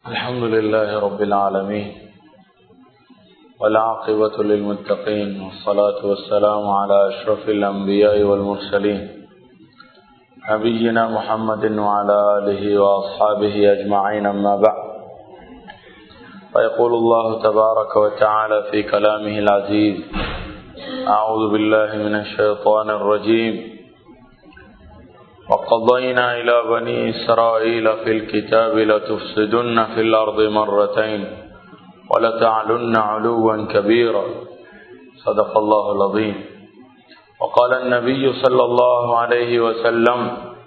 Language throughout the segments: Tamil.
الحمد لله رب العالمين والعاقبة للمتقين والصلاة والسلام على أشرف الأنبياء والمرسلين نبينا محمد وعلى آله وأصحابه أجمعين أما بعد فيقول الله تبارك وتعالى في كلامه العزيز أعوذ بالله من الشيطان الرجيم وقضينا إلى بني إسرائيل في الكتاب لتفسدن في الأرض مرتين ولتعلن علوا كبيرا صدق الله العظيم وقال النبي صلى الله عليه وسلم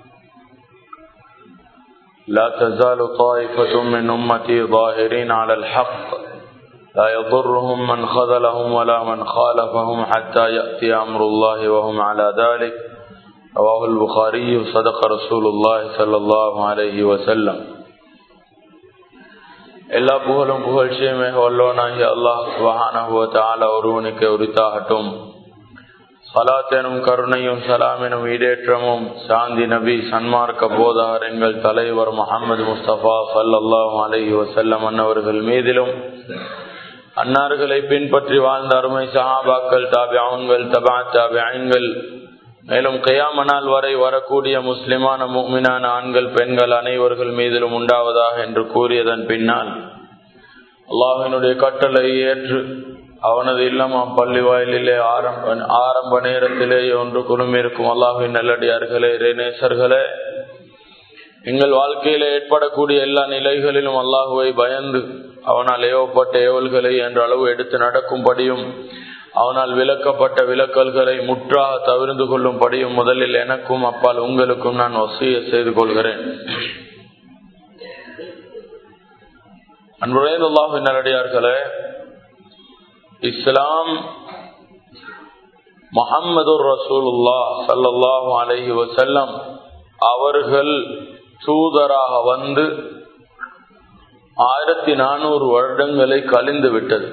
لا تزال طائفة من أمتي ظاهرين على الحق لا يضرهم من خذلهم ولا من خالفهم حتى يأتي أمر الله وهم على ذلك رواه البخاري صدق رسول الله صلى الله عليه وسلم. எல்லா புகழும் புகழ்ச்சியுமே வல்லோனாகிய அல்லாஹ் சுப்ஹானஹு வ தஆலா ஒருவனுக்கு உரித்தாகட்டும். ஸலாத் எனும் கருணையும் சலாம் எனும் ஈடேற்றமும் சாந்தி நபி சன்மார்க்க போதகர் எங்கள் தலைவர் முஹம்மது முஸ்தபா ஸல்லல்லாஹு அலைஹி வஸல்லம் அன்னவர்கள் மீதிலும் அன்னார்களை பின்பற்றி வாழ்ந்த அருமை சஹாபாக்கள் தாபிஊன்கள் தபா தாபிஈன்கள் மேலும் கியாமத் நாள் வரை வரக்கூடிய முஸ்லிமான முஃமினான ஆண்கள் பெண்கள் அனைவர்கள் மீதிலும் உண்டாவதாக என்று கூறியதன் பின்னால் அல்லாஹ்வினுடைய கட்டளையை ஏற்று அவனது இல்லமாம் பள்ளி வாயிலே ஆரம்ப நேரத்திலேயே ஒன்று குழுமிருக்கும் அல்லாஹ்வின் நல்லடியார்களே இறைநேசர்களே, எங்கள் வாழ்க்கையில ஏற்படக்கூடிய எல்லா நிலைகளிலும் அல்லாஹுவை பயந்து அவனால் ஏவப்பட்ட ஏவல்களை என்ற அளவு எடுத்து நடக்கும்படியும் அவனால் விலக்கப்பட்ட விலக்கல்களை முற்றாக தவிர்த்து கொள்ளும்படியும் முதலில் எனக்கும் அப்பால் உங்களுக்கும் நான் வசியத் செய்து கொள்கிறேன். அன்புரைந்த அல்லாஹ்வின் நல்லடியார்களே, இஸ்லாம் முஹம்மதுர் ரசூலுல்லாஹ் ஸல்லல்லாஹு அலைஹி வஸல்லம் அவர்கள் தூதராக வந்து 1400 வருடங்களை கழிந்து விட்டது.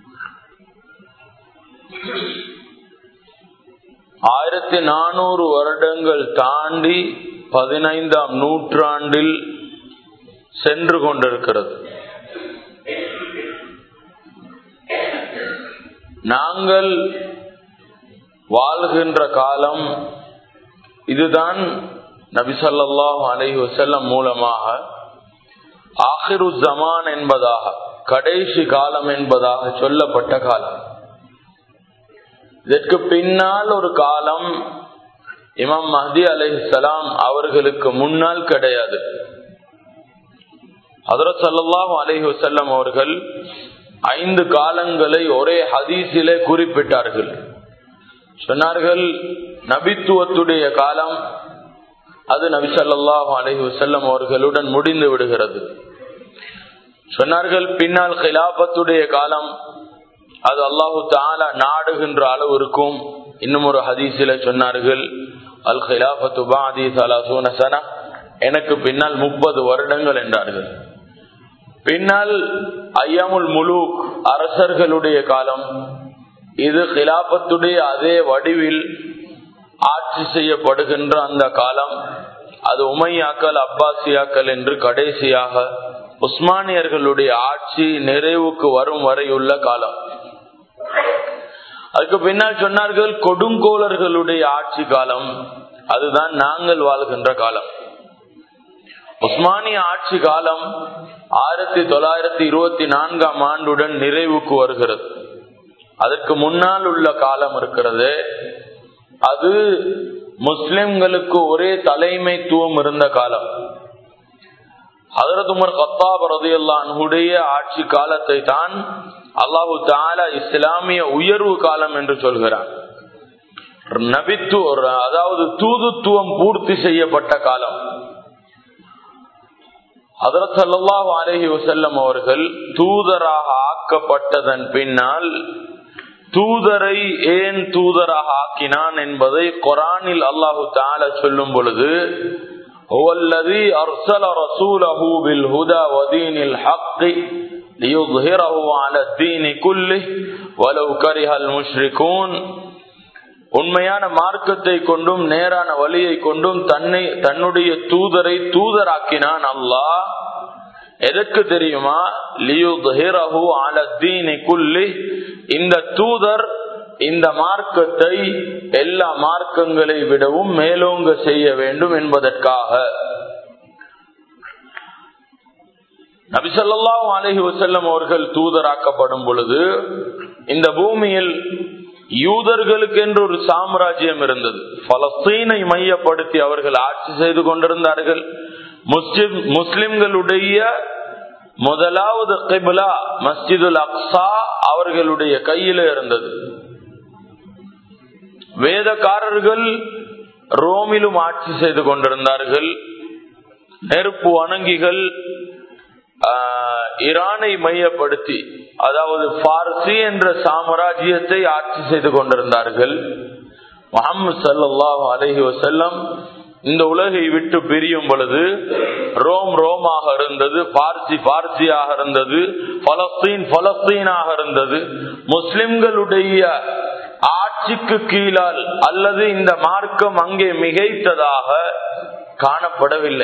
1400 வருடங்கள் தாண்டி 15ஆம் நூற்றாண்டில் சென்று கொண்டிருக்கிறது. நாங்கள் வாழ்கின்ற காலம் இதுதான். நபி ஸல்லல்லாஹு அலைஹி வஸல்லம் மூலமாக ஆகிரு ஜமான் என்பதாக, கடைசி காலம் என்பதாக சொல்லப்பட்ட காலம். இதற்கு பின்னால் ஒரு காலம் இமாம் மஹ்தி அலைஹிஸ்ஸலாம் அவர்களுக்கு முன்னால் கிடையாது. ஹஜ்ரத் ஸல்லல்லாஹு அலைஹி வஸல்லம் அவர்கள் 5 காலங்களை ஒரே ஹதீஸிலே குறிப்பிட்டார்கள். சொன்னார்கள், நபித்துவத்துடைய காலம் அது நபி ஸல்லல்லாஹு அலைஹி வஸல்லம் அவர்களுடன் முடிந்து விடுகிறது. சொன்னார்கள், பின்னால் கிலாபத்துடைய காலம் அது அல்லாஹு தஆலா நாடுகின்ற அளவு இருக்கும். இன்னும் ஒரு ஹதீஸிலே சொன்னார்கள், அல் கிலாபத்து பாதி 30 சன, எனக்கு பின்னால் 30 வருடங்கள் என்றார்கள். பின்னால் ஐயமுல் முலூக், அரசர்களுடைய காலம், இது கிலாபத்துடைய அதே வடிவில் ஆட்சி செய்யப்படுகின்ற அந்த காலம், அது உமையாக்கள் அப்பாசியாக்கள் என்று கடைசியாக உஸ்மானியர்களுடைய ஆட்சி நிறைவுக்கு வரும் வரை உள்ள காலம். அதுக்கு பின்னால் சொன்னார்கள் கொடுங்கோலர்களுடைய ஆட்சி காலம், அதுதான் நாங்கள் வாழ்கின்ற காலம். உஸ்மானிய ஆட்சி காலம் 1924ஆம் ஆண்டுடன் நிறைவுக்கு வருகிறது. அதற்கு முன்னால் உள்ள காலம் இருக்கிறது, அது முஸ்லிம்களுக்கு ஒரே தலைமைத்துவம் இருந்த காலம். ஹஜ்ரத் உமர் கத்தாப் ரலியல்லாஹு அன்ஹுடைய ஆட்சி காலத்தை தான் அல்லாஹு தஆலா இஸ்லாமிய உயர்வு காலம் என்று சொல்கிறார். நபித்துவம், அதாவது தூதுத்துவம் பூர்த்தி செய்யப்பட்ட காலம். ஹஜ்ரத் ஸல்லல்லாஹு அலைஹி வஸல்லம் அவர்கள் தூதராக ஆக்கப்பட்டதன் பின்னால் தூதரை ஏன் தூதராக ஆக்கினான் என்பதை குர்ஆனில் அல்லாஹு தஆலா சொல்லும் பொழுது, ஹுவல்லதீ அர்ஸல ரசூலஹு பில் ஹுதா வ தீனில் ஹக் லியுظஹிரஹு அலா தீனி குல்லிஹி வலவ் கரிஹல் முஷ்ரிகூன், உண்மையான மார்க்கத்தை கொண்டும் நேரான வழியை கொண்டும் தன்னுடைய தூதரை தூதராக்கினான் அல்லாஹ். எதற்கு தெரியுமா? லியுத்ஹிரஹு அலத்தீனி குல்லி, இந்த தூதர் இந்த மார்க்கத்தை எல்லா மார்க்கங்களை விடவும் மேலோங்க செய்ய வேண்டும் என்பதற்காக. நபி ஸல்லல்லாஹு அலைஹி வஸல்லம் அவர்கள் தூதராக்கப்படும் பொழுது இந்த பூமியில் யூதர்களுக்கு என்று ஒரு சாம்ராஜ்யம் இருந்தது. பலஸ்தீனை மையப்படுத்தி அவர்கள் ஆட்சி செய்து கொண்டிருந்தார்கள். முஸ்லிம்களுடைய முதலாவது கிப்லா மஸ்ஜிதுல் அக்ஸா அவர்களுடைய கையில இருந்தது. வேதக்காரர்கள் ரோமிலும் ஆட்சி செய்து கொண்டிருந்தார்கள். நெருப்பு வணங்கிகள் ஈரானை மையப்படுத்தி, அதாவது பார்சி என்ற சாம்ராஜ்யத்தை ஆட்சி செய்து கொண்டிருந்தார்கள். முஹம்மது ஸல்லல்லாஹு அலைஹி வஸல்லம் இந்த உலகை விட்டு பிரியும் பொழுது ரோமாக இருந்தது, பார்சியாக இருந்தது, பலஸ்தீனாக இருந்தது. முஸ்லிம்களுடைய ஆட்சிக்கு கீழால் அல்லது இந்த மார்க்கம் அங்கே மிகைத்ததாக காணப்படவில்லை.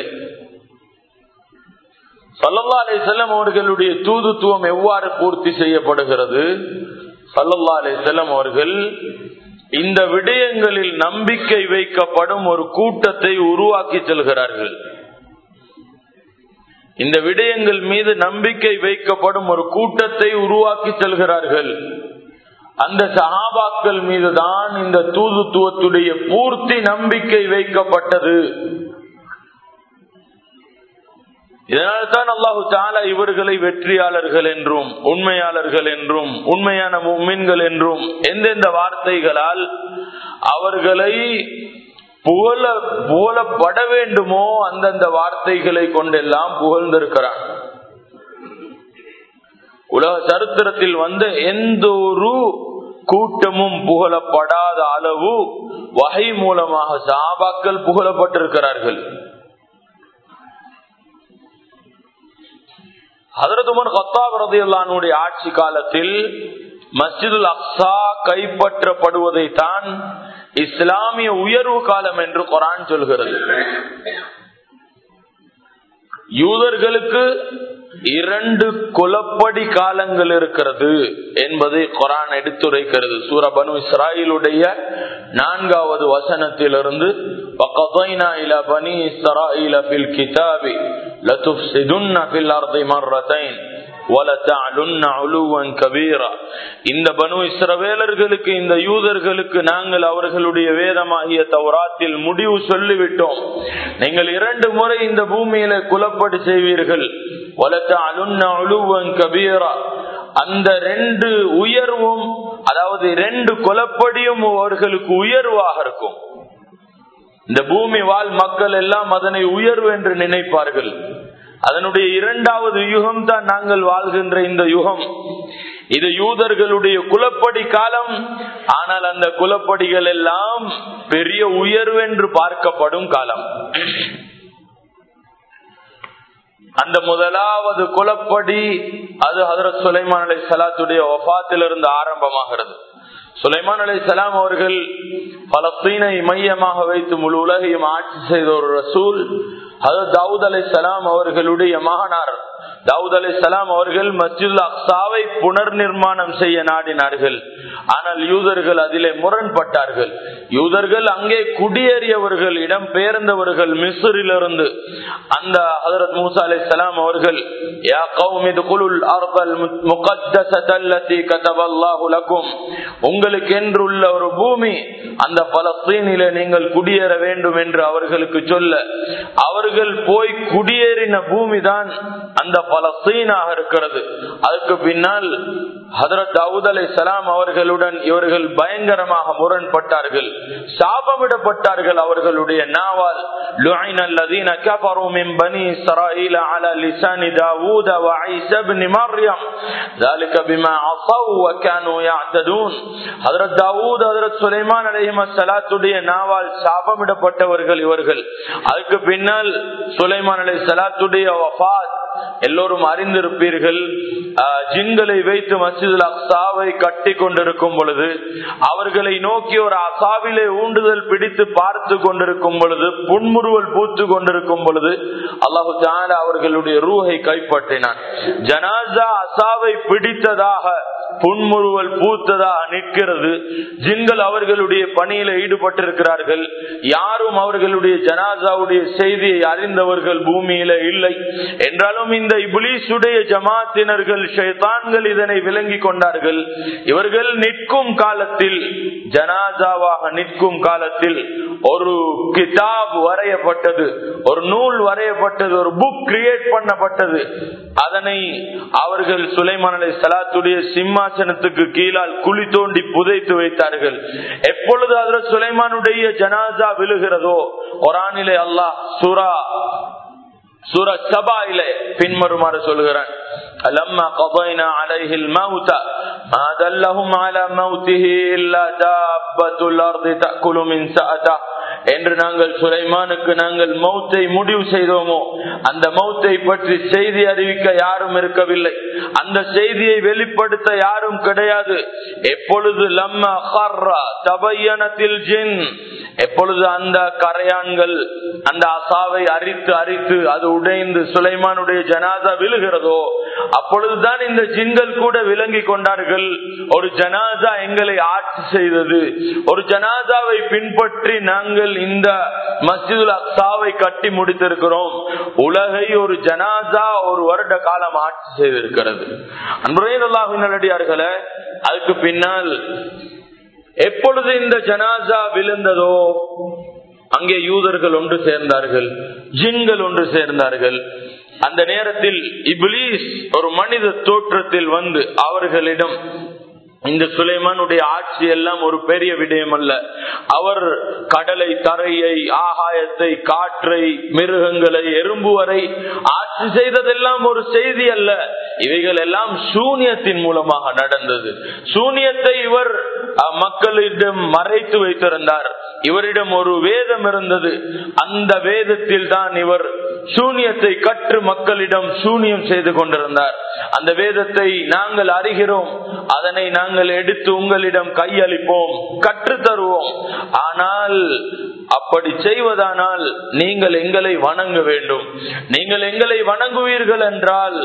ஸல்லல்லாஹு அலைஹி வஸல்லம் அவர்களுடைய தூதுத்துவம் எவ்வாறு பூர்த்தி செய்யப்படுகிறது? ஸல்லல்லாஹு அலைஹி வஸல்லம் அவர்கள் இந்த விடயங்களில் நம்பிக்கை வைக்கப்படும் ஒரு கூட்டத்தை உருவாக்கி செல்கிறார்கள். இந்த விடயங்கள் மீது நம்பிக்கை வைக்கப்படும் ஒரு கூட்டத்தை உருவாக்கி செல்கிறார்கள். அந்த சஹாபாக்கள் மீதுதான் இந்த தூதுத்துவத்துடைய பூர்த்தி நம்பிக்கை வைக்கப்பட்டது. இதனால்தான் அல்லாஹு தஆலா இவர்களை வெற்றியாளர்கள் என்றும் உண்மையாளர்கள் என்றும் உண்மையான முஃமின்கள் என்றும் எந்தெந்த வார்த்தைகளால் அவர்களை புகழப்பட வேண்டுமோ அந்தந்த வார்த்தைகளை கொண்டெல்லாம் புகழ்ந்திருக்கிறான். உலக சரித்திரத்தில் வந்த எந்த ஒரு கூட்டமும் புகழப்படாத அளவு வஹி மூலமாக சஹாபாக்கள் புகழப்பட்டிருக்கிறார்கள். ஹஜ்ரத் உமர் கத்தாப் ரலியல்லாஹு அன்ஹுடைய ஆட்சி காலத்தில் மஸ்ஜிதுல் அக்ஸா கைப்பற்றப்படுவதை தான் இஸ்லாமிய உயர்வு காலம் என்று குர்ஆன் சொல்கிறது. யூதர்களுக்கு 2 குலப்படி காலங்கள் இருக்கிறது என்பதை குர்ஆன் எடுத்துரைக்கிறது. சூரா பனு இஸ்ராயீலுடைய 4வது வசனத்திலிருந்து வகதைனா இலா பனி இஸ்ராயீல ஃபில் கிதாபி லதுஃப்ஸிதுன்ன ஃபில் அர்தி மர்ரத்தைன் வலதஅலுன்ன உலுவன் கபீரா. இந்த பனு இஸ்ரவேலர்களுக்கு, இந்த யூதர்களுக்கு நாங்கள் அவர்களுடைய வேதமாகிய தௌராத்தில் முடிவு சொல்லிவிட்டோம். நீங்கள் 2 முறை இந்த பூமியில குலப்படி செய்வீர்கள். வலதஅலுன்ன உலுவன் கபீரா. அந்த 2 உயர்வும், அதாவது 2 குலப்படியும் அவர்களுக்கு உயர்வாக இருக்கும். இந்த பூமி வாழ் மக்கள் எல்லாம் அதனை உயர்வு என்று நினைப்பார்கள். அதனுடைய 2வது யுகம் தான் நாங்கள் வாழ்கின்ற இந்த யுகம். இது யூதர்களுடைய குலப்படி காலம். ஆனால் அந்த குலப்படிகள் எல்லாம் பெரிய உயர்வு என்று பார்க்கப்படும் காலம். அந்த முதலாவது குலப்படி அது ஹஜ்ரத் சுலைமான் அலைஹிஸ்ஸலாத்துடைய வஃபாத்திலிருந்து ஆரம்பமாகிறது. சுலைமான் அலைஹிஸ்ஸலாம் அவர்கள் பலஸ்தீனை மையமாக வைத்து முழு உலகையும் ஆட்சி செய்த ஒரு ரசூல். ஹஜ்ரத் தாவூத் அலைஹிஸ்ஸலாம் அவர்களுடைய மகனார். தாவூத் அலைஹிஸ்ஸலாம் அவர்கள் மஸ்ஜிதுல் அக்ஸாவை புனர் நிர்மாணம் செய்ய நாடினார்கள். ஆனால் யூதர்கள் அதிலே முரண்பட்டார்கள். யூதர்கள் அங்கே குடியேறியவர்கள், இடம் பெயர்ந்தவர்கள் மிஸ்ரிலிருந்து. அந்த ஹஜ்ரத் மூசா அலைஹிஸ்ஸலாம் அவர்கள் யா கௌமி துகுலுல் அர்தல் முகத்தஸத அல்லதி கதபல்லாஹு லகும், உங்களுக்கு என்றுள்ள ஒரு பூமி அந்த பலஸ்தீனிலே நீங்கள் குடியேற வேண்டும் என்று அவர்களுக்கு சொல்ல, அவர்கள் போய் குடியேறின பூமி தான் அந்த பலஸ்தீனாக இருக்கிறது. அதுக்கு பின்னால் ஹஜ்ரத் தாவூத் அலைஹிஸ்ஸலாம் அவர்களுடன் இவர்கள் பயங்கரமாக முரண்பட்டார்கள், சாபமிடப்பட்டார்கள். அவர்களுடைய நாவால் லுஐன அல்லதீன கஃபரு மின் பனி இஸ்ராயீல அலா லிசானி தாவூத வ ஈஸா இப்னு மர்யம் ذلك بما عصوا وكانوا يعتدون. ஹஜ்ரத் தாவூத், ஹஜ்ரத் சுலைமான் அலைஹிஸ்ஸலாத்துடைய நாவால் சாபமிடப்பட்டவர்கள் இவர்கள். அதுக்கு பின்னால் சுலைமான் அலைஹிஸ்ஸலாத்துடைய வஃபாத், எல்லோரும் அறிந்திருப்பீர்கள், ஜின்களை வைத்து மஸ்ஜிதுல் அக்ஸாவை கட்டி கொண்டிருக்கும் பொழுது, அவர்களை நோக்கி ஒரு அசாவிலே ஊண்டுதல் பிடித்து பார்த்து கொண்டிருக்கும் பொழுது, புன்முறுவல் பூத்து கொண்டிருக்கும் பொழுது அல்லாஹு தஆலா அவர்களுடைய ரூஹை கைப்பற்றினான். ஜனாஸா அசாவை பிடித்ததாக புன்முறுவல் பூத்ததாக நிற்கிறது. ஜின்கள் அவர்களுடைய பணியில ஈடுபட்டிருக்கிறார்கள். யாரும் அவர்களுடைய ஜனாசாவுடைய செய்தியை அறிந்தவர்கள் பூமியில இல்லை. என்றாலும் இந்த இப்லீசுடைய ஜமாத்தினர்கள், ஷைத்தான்கள் இதனை விளங்கி கொண்டார்கள். இவர்கள் நிற்கும் காலத்தில், ஜனாசாவாக நிற்கும் காலத்தில் ஒரு கிதாப் வரையப்பட்டது, ஒரு நூல் வரையப்பட்டது, ஒரு புக் கிரியேட் பண்ணப்பட்டது. அதனை அவர்கள் சுலைமான் அலைஹிஸ்ஸலாத்துடைய சிம்மாசனத்துக்கு கீழால் குழி தோண்டி புதைத்து வைத்தார்கள். எப்பொழுது ஹஜ்ரத் சுலைமானுடைய ஜனாசா விழுகிறதோ, குர்ஆனிலே அல்லாஹ் சூரா சபாயிலே பின்வருமாறு சொல்கிறான்: அலம்மா கதைனா அலைஹில் மௌத மா தல்லஹும் அலா மௌதிஹி இல்லா தாப்பத்துல் அர்தி தஅகுலு மின் சஅதா. என்று நாங்கள் சுலைமானுக்கு நாங்கள் மௌத்தை முடிவு செய்தோமோ, அந்த மௌத்தை பற்றி செய்தி அறிவிக்க யாரும் இருக்கவில்லை, அந்த செய்தியை வெளிப்படுத்த யாரும் கிடையாது. எப்பொழுது லம்மா கர்ரா தபையனத்தில் ஜின், எப்பொழுது அந்த கரையான்கள் அந்த அசாவை அரித்து அரித்து அது உடைந்து சுலைமானுடைய ஜனாதா விழுகிறதோ, அப்பொழுதுதான் இந்த ஜின்கள் கூட விளங்கி கொண்டார்கள், ஒரு ஜனாதா எங்களை ஆட்சி செய்தது, ஒரு ஜனாதாவை பின்பற்றி நாங்கள் இந்த மஸ்ஜிதுல் அக்ஸாவை கட்டி முடித்திருக்கிறோம். உலகை ஒரு ஜனாதா ஒரு வருட காலம் ஆட்சி செய்திருக்கிறது. அன்புடைய அல்லாஹ்வின் நல்லடியார்களே, அதுக்கு பின்னால் எப்பொழுது இந்த ஜனாசா விழுந்ததோ, அங்கே யூதர்கள் ஒன்று சேர்ந்தார்கள், ஜின்கள் ஒன்று சேர்ந்தார்கள். அந்த நேரத்தில் இப்லீஸ் ஒரு மனித தோற்றத்தில் வந்து அவர்களிடம், இந்த சுலைமானுடைய ஆட்சி எல்லாம் ஒரு பெரிய விடயம் அல்ல, அவர் கடலை, தரையை, ஆகாயத்தை, காற்றை, மிருகங்களை, எறும்பு வரை ஆட்சி செய்ததெல்லாம் ஒரு செய்தி அல்ல, இவைகள் எல்லாம் சூனியத்தின் மூலமாக நடந்தது. சூனியத்தை இவர் மக்களிடம் மறைத்து வைத்திருந்தார். இவரிடம் ஒரு வேதம் இருந்தது, அந்த வேதத்தில் தான் இவர் சூனியத்தை கற்று மக்களிடம் சூனியம் செய்து கொண்டிருந்தார். அந்த வேதத்தை நாங்கள் அறிகிறோம், அதனை நாங்கள் எடுத்து உங்களிடம் கையளிப்போம், கற்று தருவோம். ஆனால் அப்படி செய்வதானால் நீங்கள் எங்களை வணங்க வேண்டும். நீங்கள் எங்களை வணங்குவீர்கள் என்றால்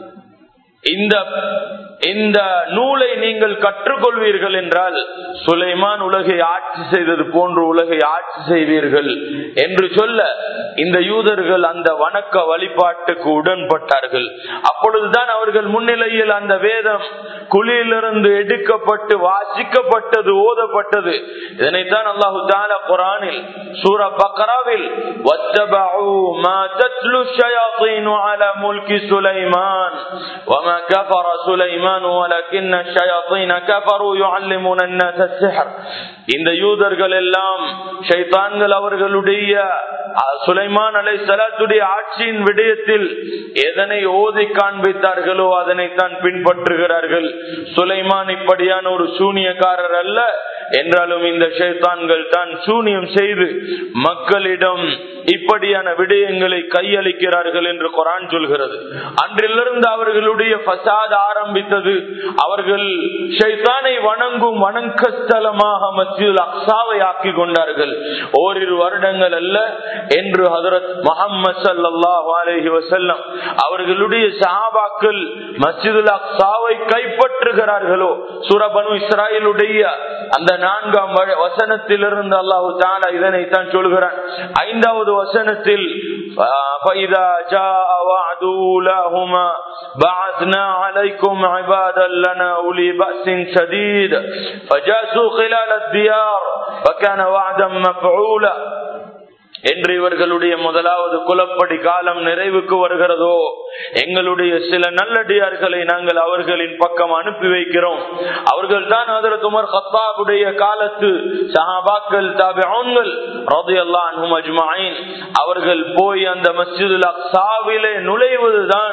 இந்த நூலை நீங்கள் கற்றுக்கொள்வீர்கள் என்றால் சுலைமான் உலகை ஆட்சி செய்தது போன்று உலகை ஆட்சி செய்வீர்கள் என்று சொல்ல இந்த யூதர்கள் அந்த வணக்க வழிபாட்டுக்கு உடன்பட்டார்கள். அப்பொழுதுதான் அவர்கள் முன்னிலையில் அந்த வேதம் குழியிலிருந்து எடுக்கப்பட்டு வாசிக்கப்பட்டது, ஓதப்பட்டது. இதனைத்தான் அல்லாஹு தஆலா குர்ஆனில் சூரா பக்ராவில் வத்தபஉ மா தத்லு ஷயாத்தீனு அலா முல்கி சுலைமான் வமா கஃபர சுலைமான் வலக்கின்ன ஷயாத்தீன கஃபரு யுஅல்லிமுன الناس السحر. இந்த யூதர்கள் எல்லாம் ஷைத்தான்கள் அவர்களுடைய சுலைமான் அலைஹிஸ்ஸலாத்துடைய ஆட்சியின் விடயத்தில் எதனை ஓதி காண்பித்தார்களோ அதனைத்தான் பின்பற்றுகிறார்கள். சுலைமான் இப்படியான ஒரு சூனியக்காரர் அல்ல, என்றாலும் இந்த ஷைத்தான்கள் தான் சூனியம் செய்து மக்களிடம் இப்படியான விடயங்களை கையளிக்கிறார்கள் என்று குர்ஆன் சொல்கிறது. அன்றிலிருந்து அவர்களுடைய ஃபசாத் ஆரம்பித்தது. அவர்கள் ஷைத்தானை வணங்கும் வணக்கஸ்தலமாக மஸ்ஜிதுல் அக்ஸாவை ஆக்கி கொண்டார்கள். ஓரிரு வருடங்கள் அல்ல என்று ஹஜ்ரத் முஹம்மது ஸல்லல்லாஹு அலைஹி வஸல்லம் அவர்களுடைய சஹாபாக்கள் மஸ்ஜிதுல் அக்ஸாவை கைப்பற்றுகிறார்களோ, சூரா பனு இஸ்ராயீலுடைய அந்த 4ஆம் வசனத்திலிருந்து அல்லாஹு தஆலா இதனை தான் சொல்கிறான். 5வது வசனத்தில் فَإِذَا جَاءَ وَعْدُ أُولَاهُمَا بَعَثْنَا عَلَيْكُمْ عِبَادًا لَنَا أُولِي بَأْسٍ شَدِيدٍ فَجَاسُوا خِلَالَ الدِّيَارِ وَكَانَ وَعْدًا مَفْعُولًا என்று இவர்களுடைய முதலாவது குலப்படி காலம் நிறைவுக்கு வருகிறதோ, எங்களுடைய சில நல்லடியார்களை நாங்கள் அவர்களின் பக்கம் அனுப்பி வைக்கிறோம். அவர்கள் தான் ஹஜ்ரத் உமர் கத்தாபுடைய காலத்து சஹாபாக்கள், தாபிஊன்கள் ரலியல்லாஹு அன்ஹும் அஜ்மஈன். அவர்கள் போய் அந்த மஸ்ஜிதுல் அக்ஸாவிலே நுழைவதுதான்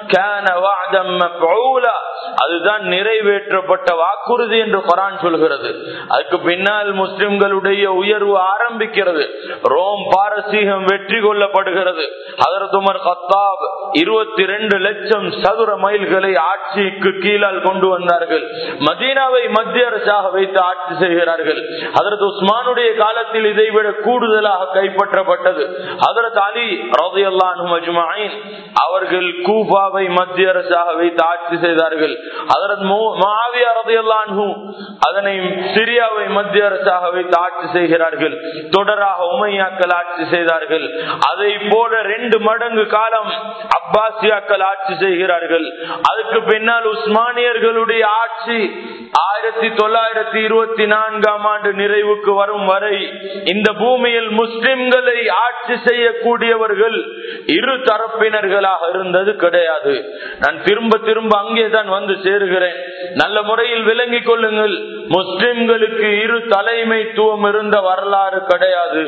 கான வஅதம் மஃஊலா, அதுதான் நிறைவேற்றப்பட்ட வாக்குறுதி என்று குர்ஆன் சொல்கிறது. அதுக்கு பின்னால் முஸ்லிம்களுடைய உயர்வு ஆரம்பிக்கிறது. ரோம் பாரசீகம் வெற்றி கொள்ளப்படுகிறது. ஹஜ்ரத் உமர் கத்தாப் 22 லட்சம் சதுர மைல்களை ஆட்சிக்கு கீழால் கொண்டு வந்தார்கள். மதீனாவை மத்திய அரசாக வைத்து ஆட்சி செய்கிறார்கள். ஹஜ்ரத் உஸ்மானுடைய காலத்தில் இதைவிட கூடுதலாக கைப்பற்றப்பட்டது. ஹஜ்ரத் அலி ரலியல்லாஹு அன்ஹு அஜ்மஈன் அவர்கள் கூஃபாவை மத்திய அரசாக வைத்து ஆட்சி செய்தார்கள். ஹஜ்ரத் முஆவியா ரலியல்லாஹு அன்ஹு அதனை சிரியாவை மத்திய அரசாக வைத்து ஆட்சி செய்கிறார்கள். தொடராக உமையாக்கள் ஆட்சி செய்தார்கள். அதை போல 2 மடங்கு காலம் அப்பாசியாக்கள் ஆட்சி செய்கிறார்கள். அதுக்கு பின்னால் உஸ்மானியர்களுடைய ஆட்சி 1924ஆம் ஆண்டு நிறைவுக்கு வரும் வரை இந்த பூமியில் முஸ்லிம்களை ஆட்சி செய்யக்கூடியவர்கள் இரு தரப்பினர்களாக இருந்தது கிடையாது. நான் திரும்ப திரும்ப அங்கேதான் வந்து சேருகிறேன். நல்ல முறையில் விளங்கிக் கொள்ளுங்கள். முஸ்லிம்களுக்கு இரு தலைமைத்துவம் இருந்த வரலாறு கிடையாது.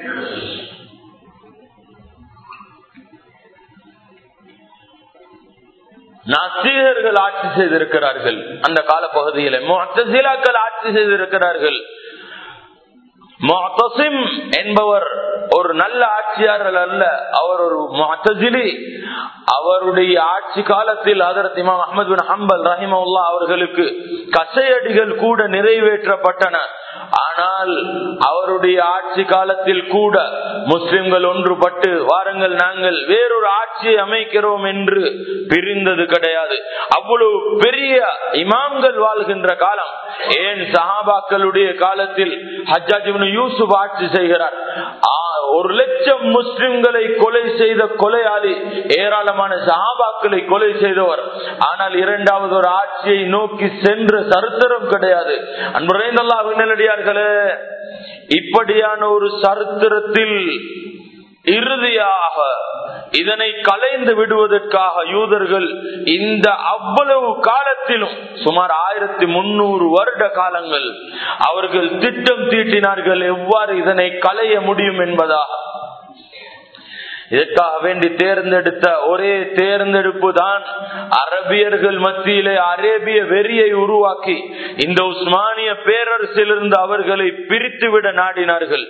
நாஸ்திகர்கள் ஆட்சி செய்திருக்கிறார்கள். அந்த கால பகுதியில் முஅத்தஸிலாக்கள் ஆட்சி செய்திருக்கிறார்கள். முஅத்தஸிம் என்பவர் ஒரு நல்ல ஆட்சியாளர் அல்ல, அவர் ஒரு முஅத்தஸிலி. அவருடைய ஆட்சி காலத்தில் ஹஜ்ரத் இமாம் அஹ்மத் பின் ஹம்பல் ரஹிமஹுல்லாஹ் அவர்களுக்கு கசையடிகள் கூட நிறைவேற்றப்பட்டன. ஆனால் அவருடைய ஆட்சி காலத்தில் கூட முஸ்லிம்கள் ஒன்றுபட்டு வாருங்கள் நாங்கள் வேறொரு ஆட்சியை அமைக்கிறோம் என்று பிரிந்தது கிடையாது. அவ்வளவு பெரிய இமாம்கள் வாழ்கின்ற காலம். ஏன் சஹாபாக்களுடைய காலத்தில் ஹஜ்ஜாஜ் இப்னு யூசுப் ஆட்சி செய்கிறார். 1 லட்சம் முஸ்லிம்களை கொலை செய்த கொலையாளி, ஏராளமான சஹாபாக்களை கொலை செய்தவர். ஆனால் இரண்டாவது ஒரு ஆட்சியை நோக்கி சென்ற சரித்திரம் கிடையாது. அன்புரைந்த அல்லாஹ்வின் நல்லடியார்களே, இப்படியான ஒரு சரித்திரத்தில் இறுதியாக இதனை கலைந்து விடுவதற்காக யூதர்கள் இந்த அவ்வளவு காலத்திலும் சுமார் 1300 வருட காலங்கள் அவர்கள் திட்டம் தீட்டினார்கள் எவ்வாறு இதனை களைய முடியும் என்பதாக. இதற்காக வேண்டி தேர்ந்தெடுத்த ஒரே தேர்ந்தெடுப்பு தான் அரபியர்கள் மத்தியிலே அரேபிய வெறியை உருவாக்கி இந்த உஸ்மானிய பேரரசிலிருந்து அவர்களை பிரித்துவிட நாடினார்கள்.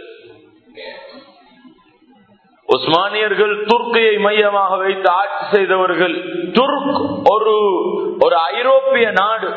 உஸ்மானியர்கள் துர்க்கியை மையமாக வைத்து ஆட்சி செய்தவர்கள். துர்க் ஒரு ஐரோப்பிய நாடு.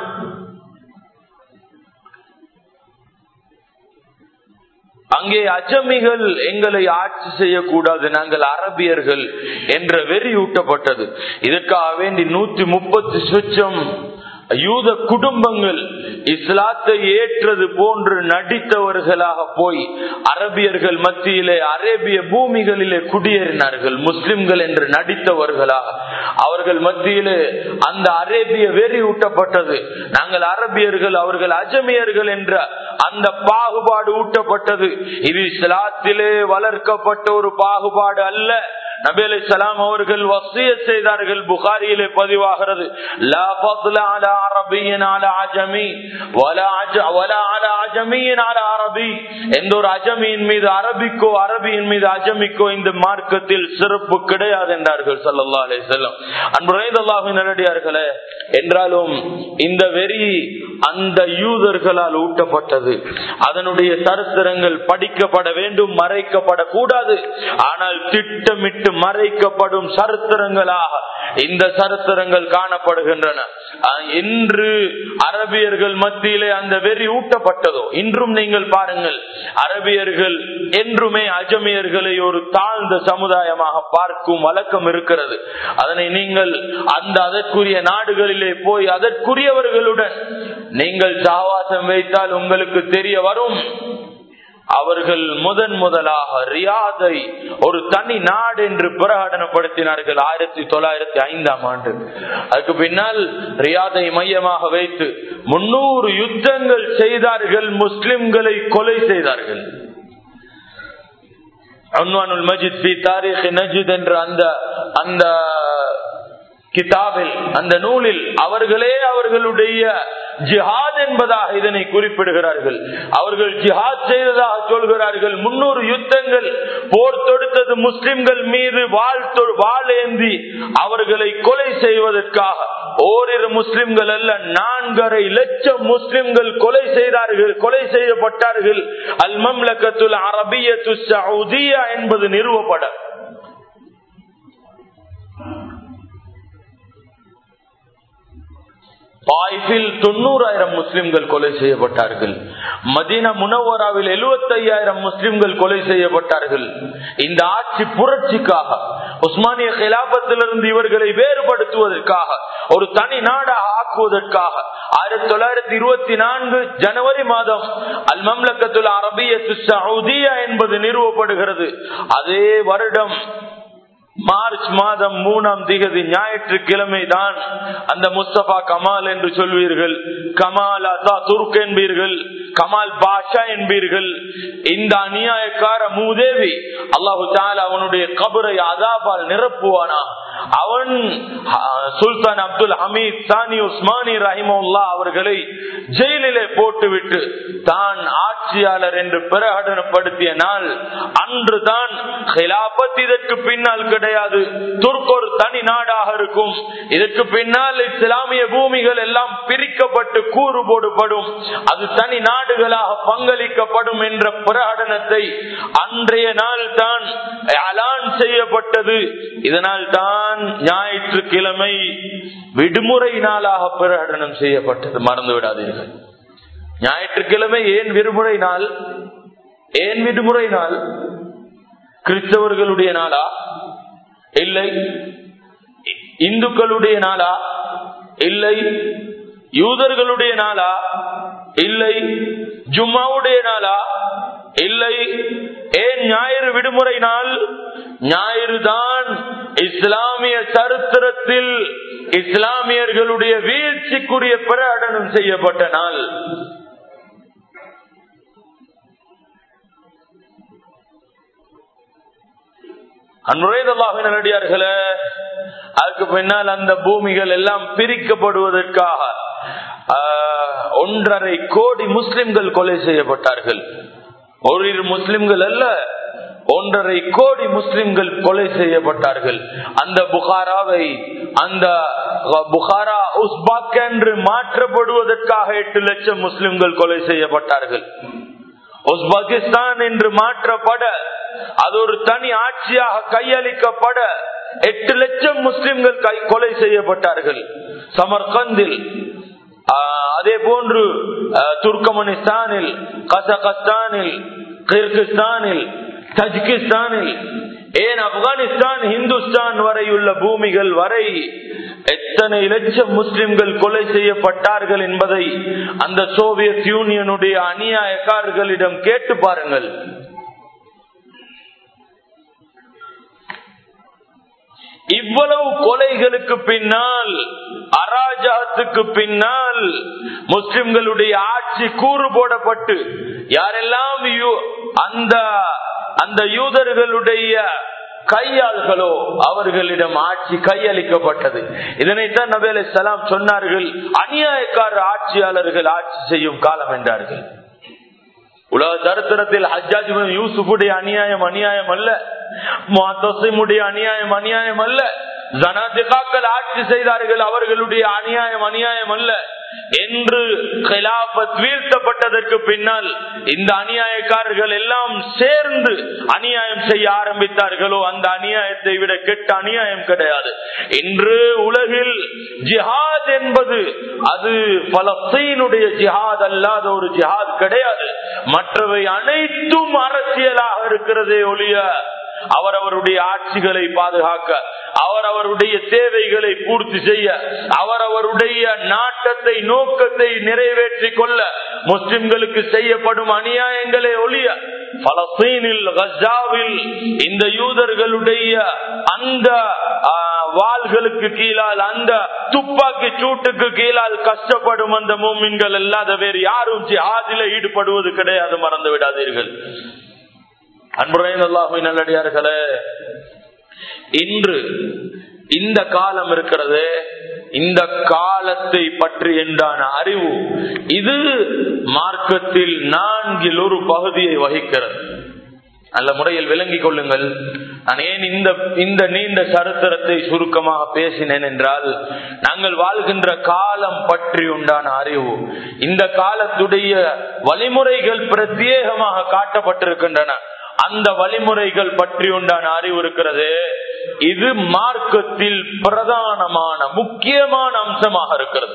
அங்கே அஜமிகள் எங்களை ஆட்சி செய்யக்கூடாது, நாங்கள் அரபியர்கள் என்ற வெறி ஊட்டப்பட்டது. இதற்காக வேண்டி 130 சொச்சம் யூத குடும்பங்கள் இஸ்லாத்தை ஏற்றது போன்று நடித்தவர்களாக போய் அரபியர்கள் மத்தியிலே அரேபிய பூமிகளிலே குடியேறினார்கள். முஸ்லிம்கள் என்று நடித்தவர்களாக அவர்கள் மத்தியிலே அந்த அரேபிய வெறி ஊட்டப்பட்டது. நாங்கள் அரபியர்கள், அவர்கள் அஜமியர்கள் என்ற அந்த பாகுபாடு ஊட்டப்பட்டது. இது இஸ்லாத்திலே வளர்க்கப்பட்ட ஒரு பாகுபாடு அல்ல. நபி அலைஹிஸ்ஸலாம் அவர்கள் வசியத் செய்தார்கள். புகாரியிலே பதிவாகிறது, லா ஃபضل على عربي على عجمي ولا على عجمي على عربي. எந்த ஒரு அஜமியின் மீது அரபிக்கோ அரபியின் மீது அஜமிக்கோ இந்த மார்க்கத்தில் சிறப்பு கிடையாது என்றார்கள் ஸல்லல்லாஹு அலைஹி வஸல்லம். அன்புரைந்த அல்லாஹ்வின் நல்லடியார்களே, என்றாலும் இந்த வெறி அந்த யூதர்களால் ஊட்டப்பட்டது. அதனுடைய சரித்திரங்கள் படிக்கப்பட வேண்டும், மறைக்கப்படக்கூடாது. ஆனால் திட்டமிட்டு மறைக்கப்படும் சரித்திரங்களாக இந்த சரித்திரங்கள் காணப்படுகின்றன. இன்று அரபியர்கள் மத்தியிலே அந்த வெறி ஊட்டப்பட்டதோ இன்றும் நீங்கள் பாருங்கள், அரபியர்கள் என்றுமே அஜமியர்களை ஒரு தாழ்ந்த சமுதாயமாக பார்க்கும் வழக்கம் இருக்கிறது. அதனை நீங்கள் அதற்குரிய நாடுகளிலே போய் அதற்குரியவர்களுடன் நீங்கள் சகவாசம் வைத்தால் உங்களுக்கு தெரிய வரும். அவர்கள் முதலாக ரியாதை ஒரு தனி நாடு என்று பிரகடனப்படுத்தினார்கள் 1905ஆம் ஆண்டு. அதுக்கு பின்னால் ரியாதை மையமாக வைத்து 300 யுத்தங்கள் செய்தார்கள், முஸ்லிம்களை கொலை செய்தார்கள். அன்வானுல் மஜித் ஃபி தாரீக் நஜ்த் என்ற அந்த கிதாபில், அந்த நூலில் அவர்களே அவர்களுடைய ஜிஹாத் என்பதாக இதனை குறிப்பிடுகிறார்கள். அவர்கள் ஜிஹாத் செய்ததாக சொல்கிறார்கள். 300 யுத்தங்கள் போர் தொடுத்தது முஸ்லிம்கள் மீது வாள் ஏந்தி அவர்களை கொலை செய்வதற்காக. ஓரிரு முஸ்லிம்கள் அல்ல, 4.5 லட்சம் முஸ்லிம்கள் கொலை செய்யப்பட்டார்கள். அல் மம்லகத்துல் அரபியத்து சவுதியா என்பது நிறுவப்பட தாயிஃபில் 90,000 முஸ்லிம்கள் கொலை செய்யப்பட்டார்கள். மதீனா முனவராவில் 75,000 முஸ்லிம்கள் கொலை செய்யப்பட்டார்கள். இந்த ஆட்சி புரட்சிக்காக, உஸ்மானிய கிலாபத்திலிருந்து இவர்களை வேறுபடுத்துவதற்காக, ஒரு தனி நாடாக ஆக்குவதற்காக 1924 ஜனவரி மாதம் அல் மம்லகத்துல் அரபியத்து சவுதியா என்பது நிறுவப்படுகிறது. அதே வருடம் மார்ச் மாதம் 3ஆம் தேதி ஞாயிற்றுக்கிழமை தான் அந்த முஸ்தபா கமால் என்று சொல்வீர்கள், கமால் அதா துர்க் என்பீர்கள், கமால் பாஷா என்பீர்கள். இந்த அநியாயக்கார மூதேவி அல்லாஹு தஆலா அவனுடைய கபரை அதாபால் நிரப்புவானா. அவன் சுல்தான் அப்துல் ஹமீத் சானி உஸ்மானி ரஹிமஹுல்லாஹ் அவர்களை ஜெயிலிலே போட்டுவிட்டு தான் ஆட்சியாளர் என்று பிரகடனப்படுத்திய நாள் அன்றுதான் கிலாபத் இதற்கு பின்னால் கிடையாது, துர்க் ஒரு தனி நாடாக இருக்கும், இதற்கு பின்னால் இஸ்லாமிய பூமிகள் எல்லாம் பிரிக்கப்பட்டு கூறு போடப்படும், அது தனி நாடுகளாக பங்களிக்கப்படும் என்ற பிரகடனத்தை அன்றைய நாள் தான் அலான் செய்யப்பட்டது. இதனால் தான் ஞாயிற்றுக்கிழமை விடுமுறை நாளாக பிரகடனம் செய்யப்பட்டது. மறந்து விடாதீர்கள். ஞாயிற்றுக்கிழமை ஏன் விடுமுறை நாள்? ஏன் விடுமுறை நாள்? கிறிஸ்தவர்களுடைய நாளா? இல்லை. இந்துக்களுடைய நாளா? இல்லை. யூதர்களுடைய நாளா? இல்லை. ஜும்மாவுடைய நாளா? இல்லை. ஏன் ஞாயிறு விடுமுறை நாள்? ஞாயிறு தான் இஸ்லாமிய சரித்திரத்தில் இஸ்லாமியர்களுடைய வீழ்ச்சிக்குரிய பிரகடனம் செய்யப்பட்ட நாள். அன்றைய நடிகார்களே, அதுக்கு பின்னால் அந்த பூமிகள் எல்லாம் பிரிக்கப்படுவதற்காக 1.5 கோடி முஸ்லிம்கள் கொலை செய்யப்பட்டார்கள். ஒரு முஸ்லிம்கள் அல்ல, 1.5 கோடி முஸ்லிம்கள் கொலை செய்யப்பட்டார்கள். அந்த புகாராவை, அந்த புகாரா உஸ்பாக் என்று மாற்றப்படுவதற்காக 8 லட்சம் முஸ்லிம்கள் கொலை செய்யப்பட்டார்கள். உஸ்பாகிஸ்தான் என்று மாற்றப்பட, அது ஒரு தனி ஆட்சியாக கையளிக்கப்பட 8 லட்சம் முஸ்லிம்கள் கொலை செய்யப்பட்டார்கள். சமர்கந்தில், அதே போன்று துர்கமனிஸ்தானில், கசகஸ்தானில், கிர்கிஸ்தானில், தஜிகிஸ்தானில், ஏன் ஆப்கானிஸ்தான், இந்துஸ்தான் வரையுள்ள பூமிகள் வரை எத்தனை லட்சம் முஸ்லிம்கள் கொலை செய்யப்பட்டார்கள் என்பதை அந்த சோவியத் யூனியனுடைய அநியாயக்காரர்களிடம் கேட்டு பாருங்கள். இவ்வளவு கொலைகளுக்கு பின்னால், அராஜகத்துக்கு பின்னால் முஸ்லிம்களுடைய ஆட்சி கூறு போடப்பட்டு யாரெல்லாம் அந்த யூதர்களுடைய கையாள்களோ அவர்களிடம் ஆட்சி கையளிக்கப்பட்டது. இதனைத்தான் நபி அலைஹிஸ்ஸலாம் சொன்னார்கள், அநியாயக்கார ஆட்சியாளர்கள் ஆட்சி செய்யும் காலம் என்றார்கள். உலக சரித்திரத்தில் ஹஜ்ஜாஜ் இப்னு யூசுஃபுடைய அநியாயம் அநியாயம் அல்ல, முஅத்தஸிமுடைய அநியாயம் அநியாயம் அல்ல, ஜனாதிகாக்கள் ஆட்சி செய்தார்கள், அவர்களுடைய அநியாயம் அநியாயம் அல்ல என்று கிலாபத் வீழ்த்தப்பட்டதற்கு பின்னால் இந்த அநியாயக்காரர்கள் எல்லாம் சேர்ந்து அநியாயம் செய்ய ஆரம்பித்தார்களோ, அந்த அநியாயத்தை விட கெட்ட அநியாயம் கிடையாது. இன்று உலகில் ஜிஹாத் என்பது அது பலஸ்தீனுடைய ஜிஹாத் அல்லாத ஒரு ஜிஹாத் கிடையாது. மற்றவை அனைத்தும் அரசியலாக இருக்கிறதே ஒழிய அவரவருடைய ஆட்சிகளை பாதுகாக்க, அவரவருடைய தேவைகளை பூர்த்தி செய்ய, அவரவருடைய நாட்டத்தை நோக்கத்தை நிறைவேற்றிக் கொள்ள முஸ்லிம்களுக்கு செய்யப்படும் அநியாயங்களே ஒழிய பலஸ்தீனில், கஸாவில் இந்த யூதர்களுடைய அந்த வாள்களுக்கு கீழால், அந்த துப்பாக்கி சூட்டுக்கு கீழால் கஷ்டப்படும் அந்த மூமின்கள் அல்லாத வேறு யாரும் ஜிஹாதில் ஈடுபடுவது கிடையாது. மறந்து விடாதீர்கள். அன்புரையின் அல்லாஹ்வின் நல்லடியார்களே, இன்று இந்த காலம் இருக்கிறது, இந்த காலத்தை பற்றி என்றான அறிவு இது மார்க்கத்தில் 4 ஒரு பகுதியை வகிக்கிறது. நல்ல முறையில் விளங்கிக் கொள்ளுங்கள். நான் ஏன் இந்த நீண்ட சரித்திரத்தை சுருக்கமாக பேசினேன் என்றால், நாங்கள் வாழ்கின்ற காலம் பற்றி உண்டான அறிவு, இந்த காலத்துடைய வழிமுறைகள் பிரத்யேகமாக காட்டப்பட்டிருக்கின்றன. அந்த வழிமுறைகள் பற்றி உண்டான அறிவு இருக்கிறது. இது மார்க்கத்தில் பிரதானமான முக்கியமான அம்சமாக இருக்கிறது.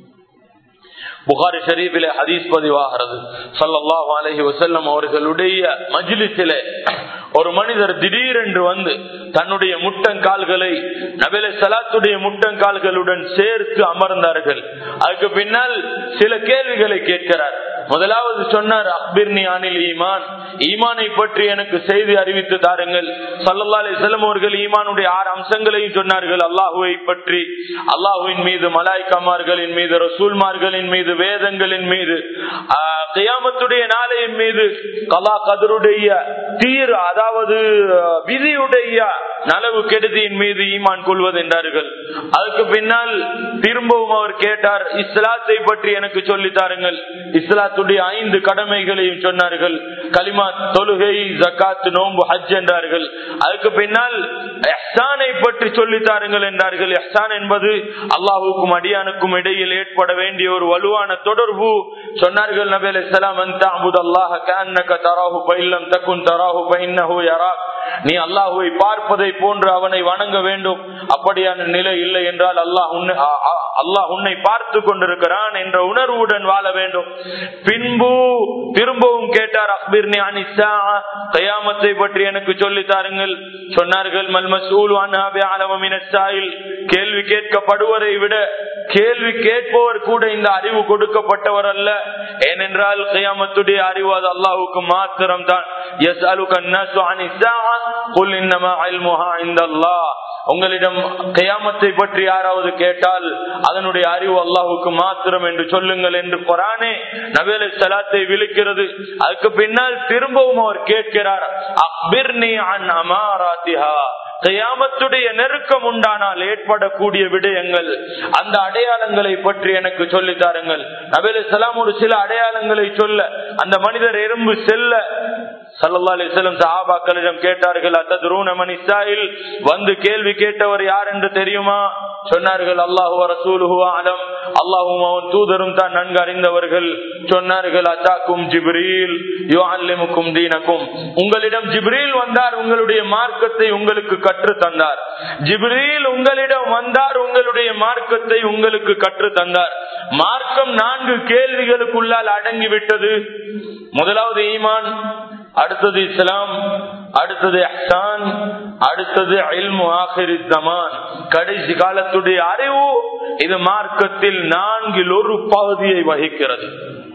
புகாரி ஷரீஃபிலே ஹதீஸ் பதிவாகிறது. ஸல்லல்லாஹு அலைஹி வஸல்லம் அவர்களுடைய மஜ்லிஸிலே ஒரு மனிதர் திடீரென்று வந்து தன்னுடைய முட்டங்கால்களை நபி ஸல்லல்லாஹுடைய முட்டங்கால்களுடன் சேர்த்து அமர்ந்தார்கள். அதுக்கு பின்னால் சில கேள்விகளை கேட்கிறார். முதலாவது சொன்னார், அக்பிர்னி அனில் ஈமான், ஈமானை பற்றி எனக்கு செய்தி அறிவித்து தாருங்கள். ஸல்லல்லாஹு அலைஹி வஸல்லம் அவர்கள் ஈமானுடைய 6 அம்சங்களையும் சொன்னார்கள். அல்லாஹுவை பற்றி, அல்லாஹுவின் மீது, மலாயிகமார்களின் மீது, ரசூல்மார்களின் மீது, வேதங்களின் மீது, கியாமத்துடைய நாளையின் மீது, கலா கதருடைய தீர் அதாவது விதியுடைய நலவு கெடுதியின் மீது ஈமான் கொள்வது என்றார்கள். அதுக்கு பின்னால் திரும்பவும் அவர் கேட்டார், இஸ்லாத்தை பற்றி எனக்கு சொல்லி தாருங்கள். இஸ்லாத்துடைய 5 கடமைகளையும் சொன்னார்கள். கலிமா, தொழுகை, ஜகாத், நோன்பு, ஹஜ் என்றார்கள். அதுக்கு பின்னால் இஹ்சானை பற்றி சொல்லி தாருங்கள் என்றார்கள். இஹ்சான் என்பது அல்லாஹுக்கும் அடியானுக்கும் இடையில் ஏற்பட வேண்டிய ஒரு வலுவான தொடர்பு. சொன்னார்கள் நபி அலைஹிஸ்ஸலாம், அன்த அபுதல்லாஹ கஅன்னக தராஹு ஃபஇல்லம் தகுன் தராஹு ஃபஇன்னஹு யராக், நீ அல்லாஹுவை பார்ப்பதை போன்று அவனை வணங்க வேண்டும். அப்படியான நிலை இல்லை என்றால் அல்லாஹ் உன்னை பார்த்து கொண்டிருக்கிறான் என்ற உணர்வுடன் வாழ வேண்டும். பின்பு திரும்பவும் கேட்டார், அக்பிர்னி அனிஸ்ஸா, கியாமத்தை பற்றி எனக்கு சொல்லி தாருங்கள். சொன்னார்கள், மல் மஸ்ஊலு அன்ஹா பிஅலம மினஸ் ஸாயில், கேள்வி கேட்கப்படுவதை விட கேள்வி கேட்பவர் கூட இந்த அறிவு கொடுக்கப்பட்டவர் அல்ல. ஏனென்றால் கியாமத்துடைய அறிவு அது அல்லாஹ்வுக்கு மாத்திரம் தான். யஸ்அலுக அன்னாஸு அனிஸ் ஸாஅ குல் இன்னமா இல்முஹா இன்தல்லாஹ், உங்களிடம் கியாமத்தை பற்றி யாராவது கேட்டால் அதனுடைய அறிவு அல்லாஹ்வுக்கு மாத்திரம் என்று சொல்லுங்கள் என்று குர்ஆனே நபி அலைஹிஸ்ஸலாத்தை விளக்குகிறது. அதுக்கு பின்னால் திரும்பவும் அவர் கேட்கிறார், அக்பிர்னி அன் அமாராத்திஹா, கியாமத்துடைய நெருக்கம் உண்டானால் ஏற்படக்கூடிய விடயங்கள், அந்த அடையாளங்களை பற்றி எனக்கு சொல்லி தாருங்கள். நபி அலைஹிஸ்ஸலாம் ஒரு சில அடையாளங்களை சொல்ல, அந்த மனிதர் எறும்பு செல்ல ஸல்லல்லாஹு அலைஹி வஸல்லம் சஹாபாக்களிடம் கேட்டார்கள், அத்ததுரூன மன் இஸ்ஸாயில், வந்து கேள்வி கேட்டவர் யார் என்று தெரியுமா? சொன்னார்கள், அல்லாஹு வ ரசூலுஹு அலம், அல்லாஹ்வும் அவன் தூதரும் தான் நன்கு அறிந்தவர்கள். சொன்னார்கள், அதாக்கும் ஜிப்ரீல் யுஅல்லிமுக்கும் தீனக்கும், உங்களிடம் ஜிப்ரீல் வந்தார், உங்களுடைய மார்க்கத்தை உங்களுக்கு கற்று தந்தார். ஜிப்ரீல் உங்களிடம் வந்தார், உங்களுடைய மார்க்கத்தை உங்களுக்கு கற்று தந்தார். மார்க்கம் 4 கேள்விகளுக்குள்ளால் அடங்கிவிட்டது. முதலாவது ஈமான், அடுத்தது இஸ்லாம், அடுத்தது இஹ்சான், அடுத்தது இல்மு ஆகிரிஸ் ஸமான், கடைசி காலத்துடைய அறிவு. இது மார்க்கத்தில் 4 ஒரு பகுதியை வகிக்கிறது.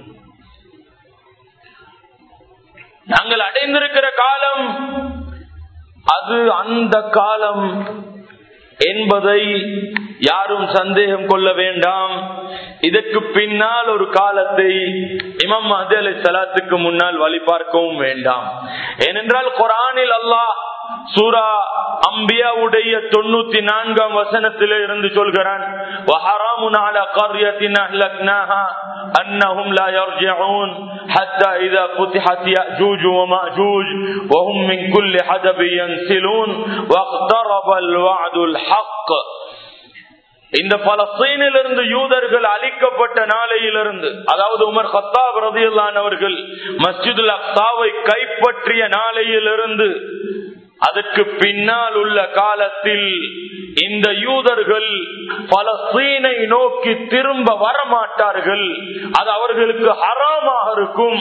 நாங்கள் அடைந்திருக்கிற காலம் அது அந்த காலம் என்பதை யாரும் சந்தேகம் கொள்ள வேண்டாம். இதற்கு பின்னால் ஒரு காலத்தை இமாம் மஹ்தி அலைஹிஸ்ஸலாத்துக்கு முன்னால் வழி பார்க்கவும் வேண்டாம். ஏனென்றால் குர்ஆனில் அல்லாஹ் சூரா அம்பியாவுடைய 94ஆம் வசனத்திலே இருந்து சொல்கிறான், வஹராமுன் அலா கர்யத்தின் அஹ்லக்னாஹா அன்னஹும் லா யர்ஜிஊன் ஹத்தா இதா ஃபுதிஹத் யஅஜூஜ் வ மஅஜூஜ் வஹும் மின் குல்லி ஹதபின் யன்சிலூன் வக்தரபல் வஅதுல் ஹக். இந்த பலஸ்தீனிலிருந்து யூதர்கள் அழிக்கப்பட்ட நாளையிலிருந்து, அதாவது உமர் கத்தாப் ரலியல்லாஹு அன்ஹு அவர்கள் மஸ்ஜிதுல் அக்ஸாவை கைப்பற்றிய நாளையிலிருந்து அதற்கு பின்னால் உள்ள காலத்தில் இந்த யூதர்கள் பலஸ்தீனை நோக்கி திரும்ப வரமாட்டார்கள். அது அவர்களுக்கு ஹராமாக இருக்கும்.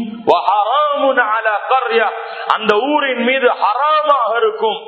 அந்த ஊரின் மீது ஹராமாக இருக்கும்.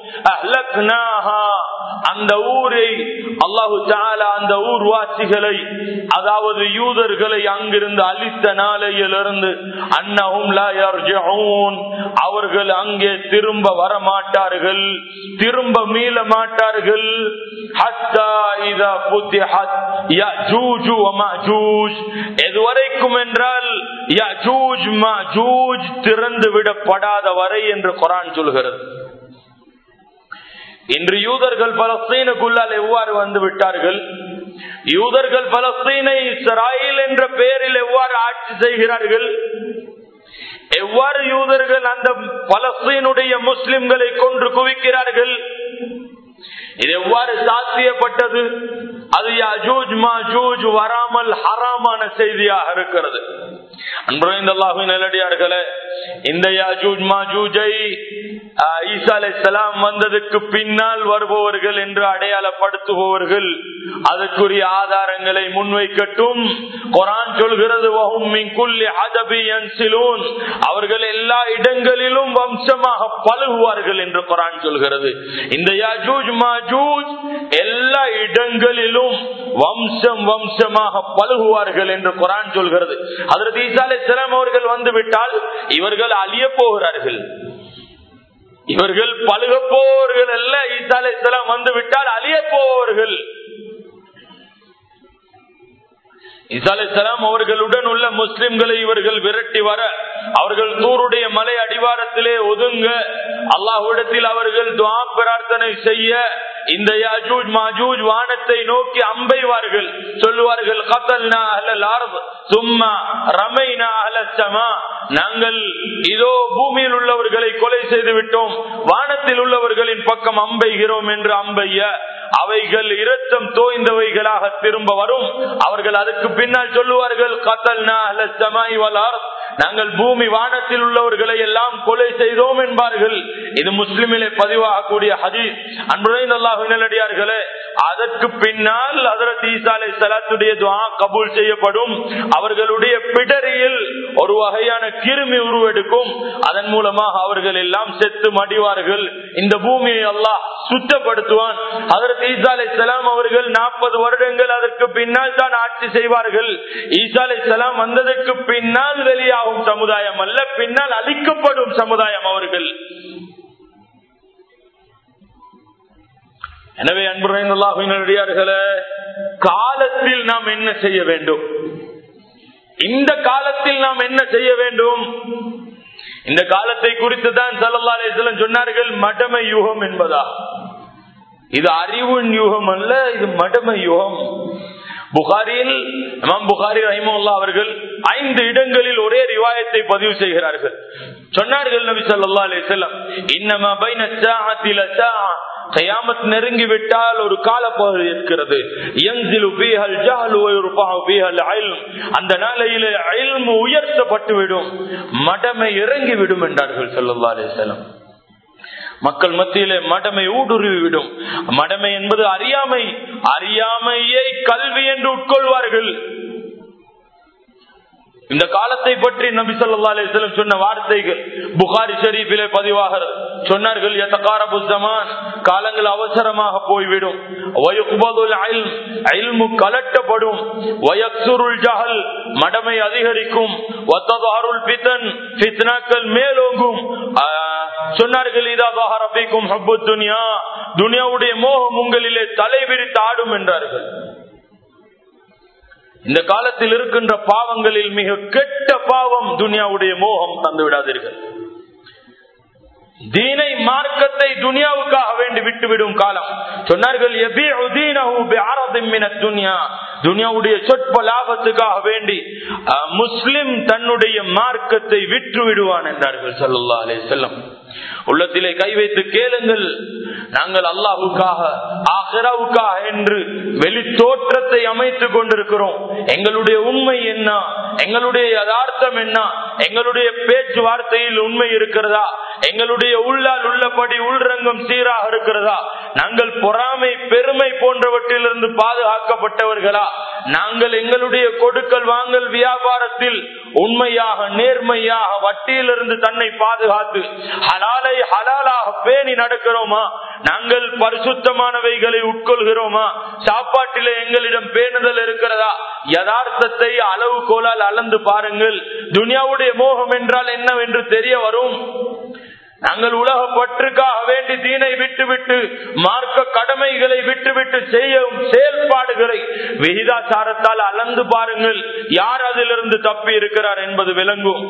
அந்த ஊரை அல்லாஹு தஆலா அந்த ஊர்வாசிகளை, அதாவது யூதர்களை அங்கிருந்து அழித்த நாளையிலிருந்து அன்னஹும் லா யர்ஜிஊன், அவர்கள் அங்கே திரும்ப வரமாட்டார்கள், திரும்ப மீள மாட்டார்கள். ஹத்தா இதா ஃபுதிஹத் யஅஜூஜ் வ மஅஜூஜ், எதுவரைக்கும் என்றால் யஅஜூஜ் மஅஜூஜ் திறந்து விடப்படாத வரை என்று குர்ஆன் சொல்கிறது. இன்று யூதர்கள் பலஸ்தீனுக்குள்ளால் எவ்வாறு வந்து விட்டார்கள்? யூதர்கள் பலஸ்தீனை இஸ்ராயேல் என்ற பெயரில் எவ்வாறு ஆட்சி செய்கிறார்கள், எவ்வாறு யூதர்கள் அந்த பலஸ்தீனுடைய முஸ்லிம்களை கொன்று குவிக்கிறார்கள், இது எவ்வாறு சாத்தியப்பட்டது? அது யாஜூஜ் மாஜூஜ் வராமல் ஹராமான செய்தியாக இருக்கிறது. அன்புரைந்த அல்லாஹ்வின் நல்லடியார்களே, இந்த யாஜூஜ் மாஜூஜை ஈசா அலைஹிஸ்ஸலாம் வந்ததுக்கு பின்னால் வருபவர்கள் என்று அடையாளப்படுத்துபவர்கள் அதற்குரிய ஆதாரங்களை முன்வைக்கட்டும். குர்ஆன் சொல்கிறது, வஹும் மின் குல்லி ஹதபி யன்சிலூன், அவர்கள் எல்லா இடங்களிலும் வம்சமாக பழுகுவார்கள் என்று குர்ஆன் சொல்கிறது. இந்த யாஜூஜ் மாஜூஜ் எல்லா இடங்களிலும் வம்சம் வம்சமாக பழுகுவார்கள் என்று குர்ஆன் சொல்கிறது. ஹஜ்ரத் ஈசா அலைஹிஸ்ஸலாம் அவர்கள் வந்துவிட்டால் இவர்கள் அழிய போகிறார்கள், இவர்கள் பழுக போவர்கள் அல்ல. ஈசா அலைஹிஸ்ஸலாம் வந்துவிட்டால் அழிய போவர்கள். ஈசா அலைஹிஸ்ஸலாம் அவர்களுடன் உள்ள முஸ்லிம்களை இவர்கள் விரட்டி வர, அவர்கள் தூருடைய மலை அடிவாரத்திலே ஒதுங்க, அல்லாஹ்விடத்தில் அவர்கள் துஆ பிரார்த்தனை செய்ய, இந்த யாஜூஜ் மாஜூஜ் வானத்தை நோக்கி அம்பைவார்கள், சொல்லுவார்கள், கதல்னா அஹ்லல் அர்த் சும்மா ரமைனா அஹ்லஸ் ஸமா, நாங்கள் இதோ பூமியில் உள்ளவர்களை கொலை செய்து விட்டோம், வானத்தில் உள்ளவர்களின் பக்கம் அம்பைகிறோம் என்று அம்பைய, அவைகள் இரத்தம் தோய்ந்தவைகளாக திரும்ப வரும். அவர்கள் அதுக்கு பின்னால் சொல்லுவார்கள், கதல்னா அஹ்லஸ் ஸமாஇ வல் அர்த், நாங்கள் பூமி வானத்தில் உள்ளவர்களை எல்லாம் கொலை செய்தோம் என்பார்கள். இது முஸ்லிமிலே பதிவாகக்கூடிய ஹதீஸ். அன்புரைந்த அல்லாஹ்வின் நல்லடியார்களே, அதற்கு பின்னால் ஹஜ்ரத் ஈசா அலைஹிஸ்ஸலாத்துடைய துஆ கபூல் செய்யப்படும். அவர்களுடைய பிடரியில் ஒரு வகையான கிருமி உருவெடுக்கும், அதன் மூலமாக அவர்கள் எல்லாம் செத்து மடிவார்கள். இந்த பூமியை அல்லாஹ் சுத்தப்படுத்துவான். ஹஜ்ரத் ஈசா அலைஹிஸ்ஸலாம் அவர்கள் 40 வருடங்கள் அதற்கு பின்னால் தான் ஆட்சி செய்வார்கள். ஈசா அலைஹிஸ்ஸலாம் வந்ததற்கு பின்னால் வெளியாகும் சமுதாயம் அல்ல, பின்னால் அழிக்கப்படும் சமுதாயம் அவர்கள். எனவே அன்புரைந்த அல்லாஹ்வின் நல்லடியார்களே, காலத்தில் நாம் என்ன செய்ய வேண்டும், இந்த காலத்தில் நாம் என்ன செய்ய வேண்டும்? இந்த காலத்தை குறித்து தான் ஸல்லல்லாஹு அலைஹி வஸல்லம் சொன்னார்கள், மடமை யுகம் என்பதா. இது அறிவின் யுகம் அல்ல, இது மடமை யுகம். புகாரியில் இமாம் புகாரி ரஹிமஹுல்லாஹ் அவர்கள் 5 இடங்களில் ஒரே ரிவாயத்தை பதிவு செய்கிறார்கள். சொன்னார்கள் நபி ஸல்லல்லாஹு அலைஹி வஸல்லம், இன்னமா பைன ஸாஅத்தி லஸாஅ, கியாமத் நெருங்கிவிட்டால் ஒரு காலப்பகுதி இருக்கிறது, யன்சிலு ஃபீஹல் ஜஹ்லு வ யுர்ஃபஉ ஃபீஹல் இல்ம், அந்த நாளையிலே இல்ம் உயர்த்தப்பட்டுவிடும், மடமை இறங்கிவிடும் என்றார்கள் ஸல்லல்லாஹு அலைஹி வஸல்லம். மக்கள் மத்தியிலே மடமை ஊடுருவிவிடும். மடமை என்பது அறியாமை, அறியாமையை கல்வி என்று உட்கொள்வார்கள். இந்த காலத்தை பற்றி நபி ஸல்லல்லாஹு அலைஹி வஸல்லம் சொன்ன வார்த்தைகள் புகாரி ஷரீஃபிலே பதிவாகிறது. சொன்னார்கள், யதகாரபு ஸமான், காலங்கள் அவசரமாக போய்விடும், வயக்பதுல் இல்ம், இல்மு கலட்டப்படும், வயக்ஸுருல் ஜஹல், மடமை அதிகரிக்கும், வததஹருல் ஃபிதன், ஃபித்னாக்கள் மேலோங்கும். சொன்னார்கள், இதா ظهر فيكم حب الدنيا, துனியாவுடைய மோகம் உங்களிலே தலைவிரித்து ஆடும் என்றார்கள். இந்த காலத்தில் இருக்கின்ற பாவங்களில் மிக கெட்ட பாவம் துனியாவுடைய மோகம். தந்து விடாதீர்கள். தீனை மார்க்கத்தை துனியாவுக்காக வேண்டி விட்டுவிடும் காலம். சொன்னார்கள், யபீஉ தீனஹு பிஅரதின் மினத் துன்யா, துனியாவுடைய சொற்ப லாபத்துக்காக வேண்டி முஸ்லிம் தன்னுடைய மார்க்கத்தை விற்று விடுவான் என்றார்கள் ஸல்லல்லாஹு அலைஹி வஸல்லம். உள்ளத்திலே கை வைத்து கேளுங்கள், நாங்கள் அல்லாஹ்வுக்காக ஆகிராவுக்காக என்று வெளி தோற்றத்தை அமைத்துக் கொண்டிருக்கிறோம். எங்களுடைய உண்மை என்ன, எங்களுடைய யதார்த்தம் என்ன, எங்களுடைய பேச்சுவார்த்தையில் உண்மை இருக்கிறதா, எங்களுடைய உள்ளால் உள்ளபடி உள்ரங்கம் சீராக இருக்கிறதா, நாங்கள் பொறாமை பெருமை போன்றவற்றிலிருந்து பாதுகாக்கப்பட்டவர்களா, நாங்கள் எங்களுடைய கொடுக்கல் வாங்கல் வியாபாரத்தில் உண்மையாக நேர்மையாக வட்டியிலிருந்து தன்னை பாதுகாத்து ஹலாலை ஹலாலாக பேணி நடக்கிறோமா, நாங்கள் பரிசுத்தமானவைகளை உட்கொள்கிறோமா, சாப்பாட்டிலே எங்களிடம் பேணுதல் இருக்கிறதா, யதார்த்தத்தை அளவு கோலால் அளந்து பாருங்கள். துனியாவுடைய மோகம் என்றால் என்னவென்று தெரிய வரும். நாங்கள் உலக பற்றுக்காக வேண்டி தீனை விட்டுவிட்டு மார்க்க கடமைகளை விட்டுவிட்டு செய்யும் செயல்பாடுகளை விகிதாச்சாரத்தால் அளந்து பாருங்கள், யார் அதிலிருந்து தப்பி இருக்கிறார் என்பது விளங்கும்.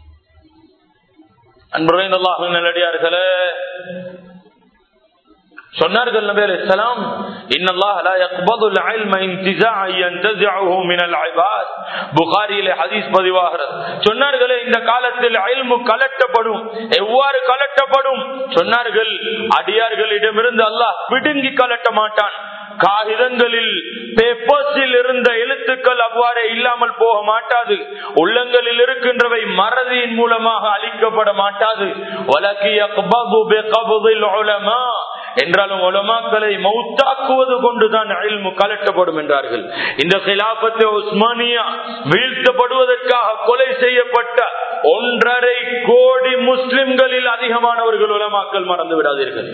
அன்புரைந்த அல்லாஹ்வின் நல்லடியார்களே, சொன்னார்கள் நபி அலைஹிஸ்ஸலாம், இன்னல்லாஹ லா யக்பதுல் இல்ம இன்திஸாஅன் யன்தஸிஉஹு மினல் இபாத். புகாரியிலே ஹதீஸ் பதிவாகிறது. சொன்னார்களே, இந்த காலத்தில் இல்மு கலட்டப்படும். எவ்வாறு கலட்டப்படும்? சொன்னார்கள், அடியார்களிடமிருந்து அல்லாஹ் பிடுங்கி கலட்ட மாட்டான். காகிதங்களில் பேப்பர்ஸில் இருந்த எழுத்துக்கள் அவ்வாறே இல்லாமல் போக மாட்டாது. உள்ளங்களில் இருக்கின்றவை மறதியின் மூலமாக அழிக்கப்பட மாட்டாது. வலகி யக்பது பிகப்தில் உலமா, என்றாலும் உலமாக்களை மௌத்தாக்குவது கொண்டுதான் இல்மு கலட்டப்படும் என்றார்கள். இந்த கிலாபத் உஸ்மானியா வீழ்த்தப்படுவதற்காக கொலை செய்யப்பட்ட 1.5 கோடி முஸ்லிம்களில் அதிகமானவர்கள் உலமாக்கள், மறந்து விடாதீர்கள்.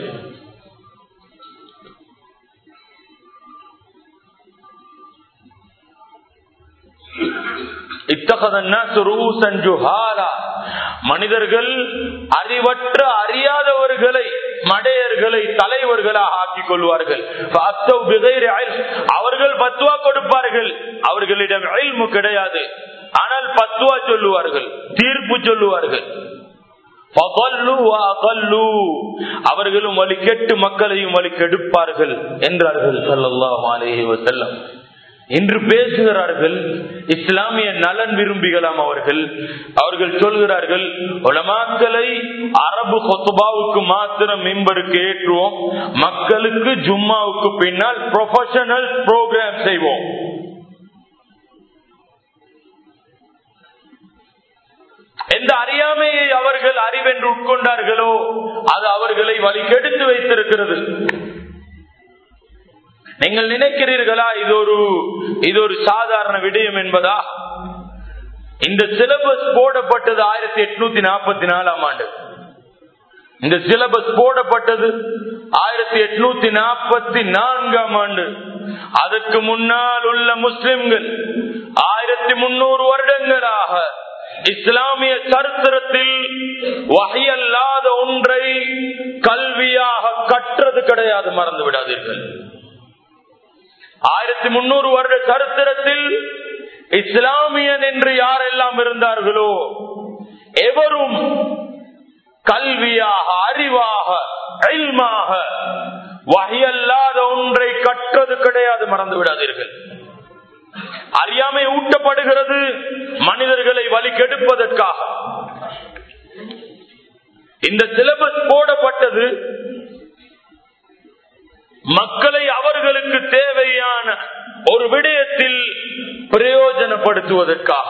மனிதர்கள் அறிவற்ற அறியாதவர்களை, மடையர்களை தலைவர்களாக ஆக்கிக் கொள்வார்கள். அவர்கள் பத்வா கொடுப்பார்கள். அவர்களிடம் இல்மு கிடையாது, ஆனால் பத்வா சொல்லுவார்கள், தீர்ப்பு சொல்லுவார்கள். அவர்களும் வழி கெட்டு மக்களையும் வழி கெடுப்பார்கள் என்றார்கள் ஸல்லல்லாஹு அலைஹி வஸல்லம். இன்று பேசுகிறார்கள் இஸ்லாமிய நலன் விரும்பிகளாம் அவர்கள் சொல்கிறார்கள், உலமாக்களை அரபு குத்பாவுக்கு மாத்திரம் மிம்பருக்கு ஏற்றுவோம், மக்களுக்கு ஜும்மாவுக்கு பின்னால் ப்ரொஃபஷனல் ப்ரோக்ராம் செய்வோம். எந்த அறியாமையை அவர்கள் அறிவென்று உட்கொண்டார்களோ அது அவர்களை வழி கெடுத்து வைத்திருக்கிறது. நீங்கள் நினைக்கிறீர்களா இது ஒரு சாதாரண விடயம் என்பதா? இந்த சிலபஸ் போடப்பட்டது 1844 ஆண்டு. இந்த சிலபஸ் போடப்பட்டது 1844 ஆண்டு. அதற்கு முன்னால் உள்ள முஸ்லிம்கள் 1300 வருடங்களாக இஸ்லாமிய சரித்திரத்தில் வஹி அல்லாத ஒன்றை கல்வியாக கற்றது கிடையாது, மறந்து விடாதீர்கள். 1300 வருட சரித்திரத்தில் இஸ்லாமியன் என்று யாரெல்லாம் இருந்தார்களோ எவரும் கல்வியாக, அறிவாக, இல்மாக வஹி அல்லாத ஒன்றை கற்றது கிடையாது, மறந்து விடாதீர்கள். அறியாமை ஊட்டப்படுகிறது மனிதர்களை வழி கெடுப்பதற்காக. இந்த சிலபஸ் போடப்பட்டது மக்களை அவர்களுக்கு தேவையான ஒரு விடயத்தில் பிரயோஜனப்படுத்துவதற்காக.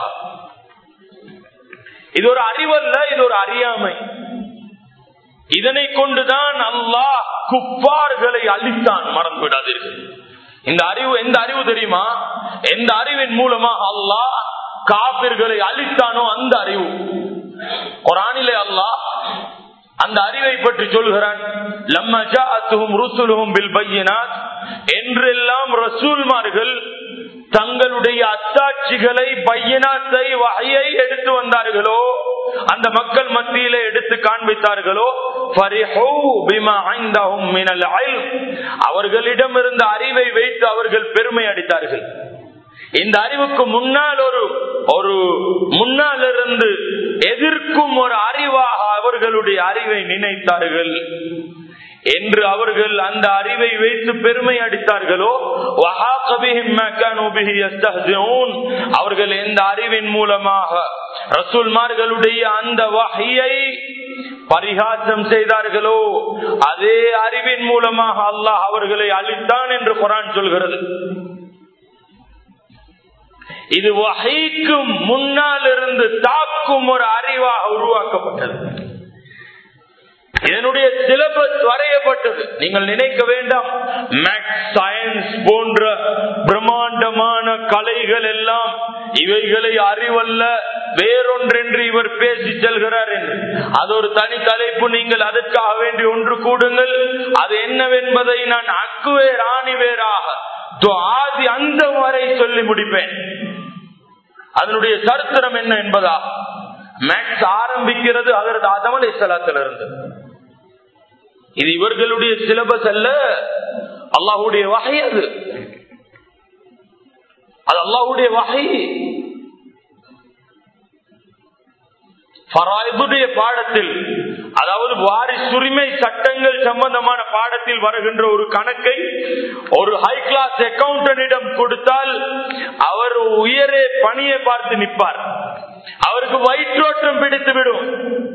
இது ஒரு அறிவல்ல, இது ஒரு அறியாமை. இதனை கொண்டுதான் அல்லாஹ் குஃபார்களை அழித்தான், மறந்து விடாதீர்கள். இந்த அறிவு எந்த அறிவு தெரியுமா? எந்த அறிவின் மூலமாக அல்லாஹ் காபிர்களை அழித்தானோ அந்த அறிவு. குர்ஆனிலே அல்லாஹ் அந்த அறிவை பற்றி சொல்கிறான். லம்மா ஜாஅத்துஹும் ருசுலுஹும் பில் பையினாத், என்றெல்லாம் ரசூல்மார்கள் தங்களுடைய அத்தாட்சிகளை, பையினாத்தை, வஹ்யை எடுத்து வந்தார்களோ, அந்த மக்கள் மத்தியிலே எடுத்து காண்பித்தார்களோ, ஃபரிஹூ பிமா இன்தஹும் மினல் இல்ம், அவர்களிடம் இருந்த அறிவை வைத்து அவர்கள் பெருமை அடித்தார்கள். இந்த அறிவுக்கு முன்னால் ஒரு முன்னால் இருந்து எதிர்க்கும் ஒரு அறிவாக அவர்களுடைய அறிவை நினைத்தார்கள். என்று அவர்கள் அந்த அறிவை வைத்து பெருமை அடித்தார்களோ, அவர்கள் எந்த அறிவின் மூலமாக ரசூல்மார்களுடைய அந்த வஹ்யை பரிகாசம் செய்தார்களோ அதே அறிவின் மூலமாக அல்லாஹ் அவர்களை அழித்தான் என்று குர்ஆன் சொல்கிறது. இது வஹ்ய்க்கு முன்னால் இருந்து தாக்கும் ஒரு அறிவாக உருவாக்கப்பட்டது. இதனுடைய சிலபஸ் வரையப்பட்டது. நீங்கள் நினைக்க வேண்டாம், மேத்ஸ், சயின்ஸ் போன்ற பிரம்மாண்டமான கலைகள் எல்லாம் இவைகளை அறிவல்ல வேறொன்றென்று இவர் பேசி செல்கிறார் என்று. அது ஒரு தனி தலைப்பு. நீங்கள் அதற்காக வேண்டி ஒன்று கூடுங்கள். அது என்னவென்பதை நான் அக்குவேர் ஆணிவேராக ஆதி அந்த வரை சொல்லி முடிப்பேன். அதனுடைய சரித்திரம் என்ன என்பதா? மேத்ஸ் ஆரம்பிக்கிறது ஹஜ்ரத் ஆதம் அலைஹிஸ்ஸலாத்திலிருந்து. இது இவர்களுடைய சிலபஸ் அல்ல, அல்லாஹ்வுடைய வஹய். அது அல்லாஹ்வுடைய வஹய். ஃபராயிதுடைய பாடத்தில் அதாவது வாரிசுரிமை சட்டங்கள் சம்பந்தமான பாடத்தில் வருகின்ற ஒரு கணக்கை ஒரு ஹை கிளாஸ் அக்கவுண்டன்டிடம் கொடுத்தால் அவர் உயரே பணியை பார்த்து நிற்பார். அவருக்கு வயிற்றோட்டம் பிடித்துவிடும்.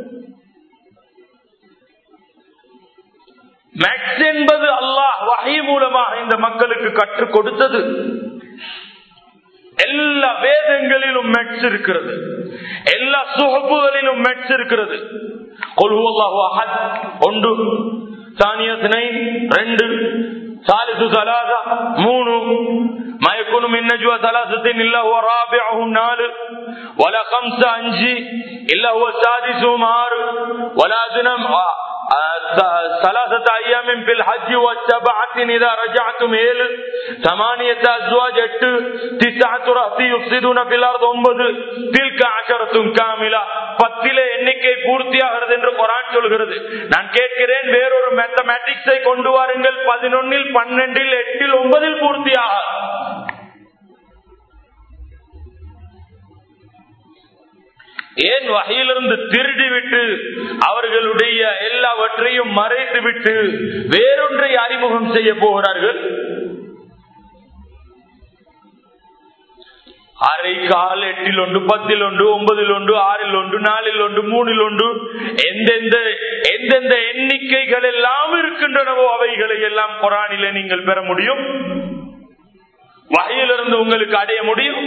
மேக்ஸ் என்பது அல்லாஹ் வஹீ மூலமாக இந்த மக்களுக்கு கற்றுக் கொடுத்தது. எல்லா வேதங்களிலும் மேக்ஸ் இருக்கிறது, எல்லா சுஹபுகளிலும் மேக்ஸ் இருக்கிறது. குல் ஹுவல்லாஹு அஹத் 1, தானியா 2, சாலிசு ஸலாஸா 3, மா யகுனு மின் நஜ்வா ஸலாஸத்தின் இல்லா ஹுவ ராபிஉஹும் 4, வலா 5 இல்லா ஹுவ சாதிசுஹும் 6, வலா ஜுனம் ثلاثة أيام في الحج والسبعة إذا رجعتم 7, 8 أزواج 8, 9 رهط يفسدون في الأرض 9, تلك 10 كاملة. 10 எண்ணிக்கை பூர்த்தியாகிறது என்று குர்ஆன் சொல்கிறது. நான் கேட்கிறேன், வேறொரு மேத்தமேட்டிக்ஸை கொண்டு வாருங்கள். 11, 12, 8, 9 பூர்த்தியாக. ஏன் வஹீலிருந்து திருடிவிட்டு அவர்களுடைய எல்லாவற்றையும் மறைத்துவிட்டு வேறொன்றை அறிமுகம் செய்ய போகிறார்கள்? அரை கால் 8, 10, 9, 6, 4, 3, எந்தெந்த எண்ணிக்கைகள் எல்லாம் இருக்கின்றனவோ அவைகளை எல்லாம் குர்ஆனிலே நீங்கள் பெற முடியும். வஹீலிருந்து உங்களுக்கு அடைய முடியும்.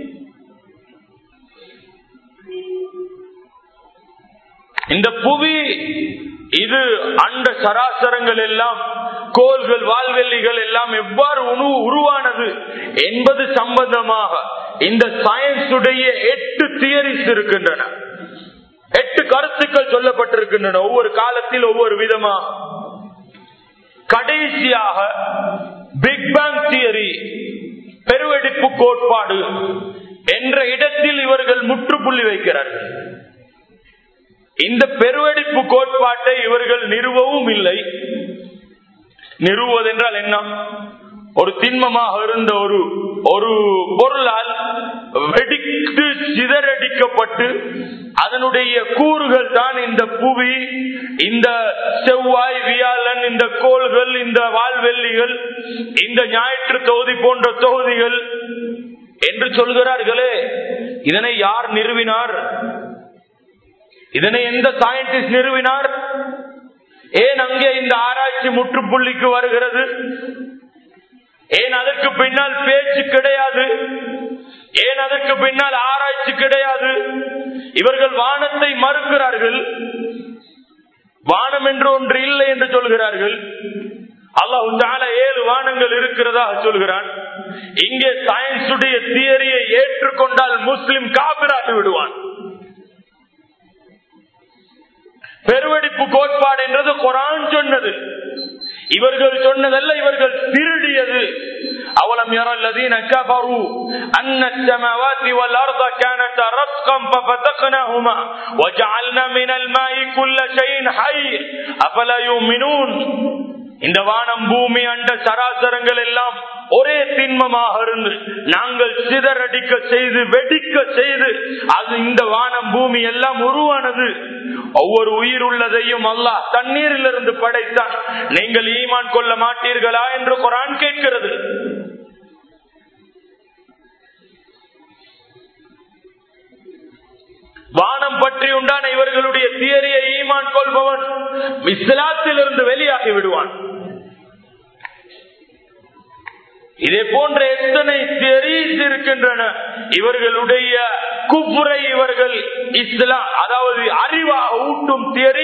இந்த புவி, இது அண்ட சராசரங்கள் எல்லாம், கோள்கள், வால்வெள்ளிகள் எல்லாம் எவ்வாறு உருவானது என்பது சம்பந்தமாக இந்த சயின்ஸுடைய 8 தியரிஸ் இருக்கின்றன. 8 கருத்துக்கள் சொல்லப்பட்டிருக்கின்றன, ஒவ்வொரு காலத்தில் ஒவ்வொரு விதமாக. கடைசியாக பிக் பேங் தியரி, பெருவெடிப்பு கோட்பாடு என்ற இடத்தில் இவர்கள் முற்றுப்புள்ளி வைக்கிறார்கள். இந்த பெருவெடிப்பு கோட்பாட்டை இவர்கள் நிறுவவும் இல்லை. நிறுவுவதென்றால் என்ன? ஒரு திண்மமாக இருந்த ஒரு பொருளால் வெடித்து சிதறடிக்கப்பட்டு அதனுடைய கூறுகள் தான் இந்த புவி, இந்த செவ்வாய், வியாழன், இந்த கோள்கள், இந்த வால்வெள்ளிகள், இந்த ஞாயிற்று தொகுதி போன்ற தொகுதிகள் என்று சொல்கிறார்களே, இதனை யார் நிறுவினார்? இதனை எந்த சயின்டிஸ்ட் நிறுவினார்? ஏன் அங்கே இந்த ஆராய்ச்சி முற்றுப்புள்ளிக்கு வருகிறது? ஏன் அதற்கு பின்னால் பேச்சு கிடையாது? ஏன் அதற்கு பின்னால் ஆராய்ச்சி கிடையாது? இவர்கள் வானத்தை மறுக்கிறார்கள். வானம் என்று ஒன்று இல்லை என்று சொல்கிறார்கள். அல்லாஹ் தஆலா 7 வானங்கள் இருக்கிறதா சொல்கிறான். இங்கே சயின்ஸுடைய தியரியை ஏற்றுக்கொண்டால் முஸ்லிம் காபிராகி விடுவான். பெருவெடிப்பு கோட்பாடு என்றது குர்ஆன் சொன்னது, இவர்கள் சொன்னதல்ல, இவர்கள் திருடியது. அவலம் யரல்லதீன கஃபரு அன்னஸ் ஸமாவாதி வல் அர்த கானதா ரத்கன் ஃபஃபதக்னாஹுமா வஜஅல்னா மினல் மாஇ குல்ல ஷைஇன் ஹய் அஃபலா யுமினூன். இந்த வானம், பூமி, அண்ட சராசரங்கள் எல்லாம் ஒரே திண்மமாக இருந்து நாங்கள் சிதறடிக்க செய்து, வெடிக்க செய்து, அது இந்த வானம், பூமி எல்லாம் உருவானது. ஒவ்வொரு உயிர் உள்ளதையும் அல்லாஹ் தண்ணீரிலிருந்து படைத்தான். நீங்கள் ஈமான் கொள்ள மாட்டீர்களா என்று குர்ஆன் கேட்கிறது. வானம் பற்றி உண்டான இவர்களுடைய தியரியை ஈமான் கொள்பவன் இஸ்லாத்திலிருந்து வெளியாகி விடுவான். இதே போன்ற எத்தனை தியரிஸ் இருக்கின்றன. இவர்களுடைய குஃப்ரை இவர்கள் இஸ்லாம், அதாவது அறிவாக ஊட்டும் தியரி.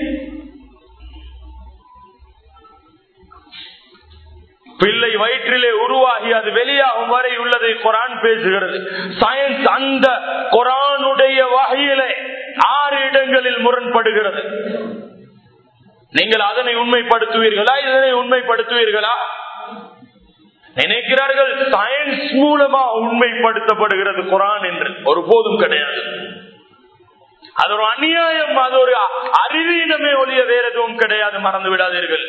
பிள்ளை வயிற்றிலே உருவாகி அது வெளியாகும் வரை உள்ளதை குர்ஆன் பேசுகிறது. சயின்ஸ் அந்த குர்ஆனுடைய வஹீயிலே 6 இடங்களில் முரண்படுகிறது. நீங்கள் அதனை உண்மைப்படுத்துவீர்களா? இதனை உண்மைப்படுத்துவீர்களா? நினைக்கிறார்கள் சயின்ஸ் மூலமா உண்மைப்படுத்தப்படுகிறது குர்ஆன் என்று. ஒருபோதும் கிடையாது. அது ஒரு அநியாயம், அது ஒரு அறிவீனமே ஒழிய வேற எதுவும் கிடையாது. மறந்து விடாதீர்கள்.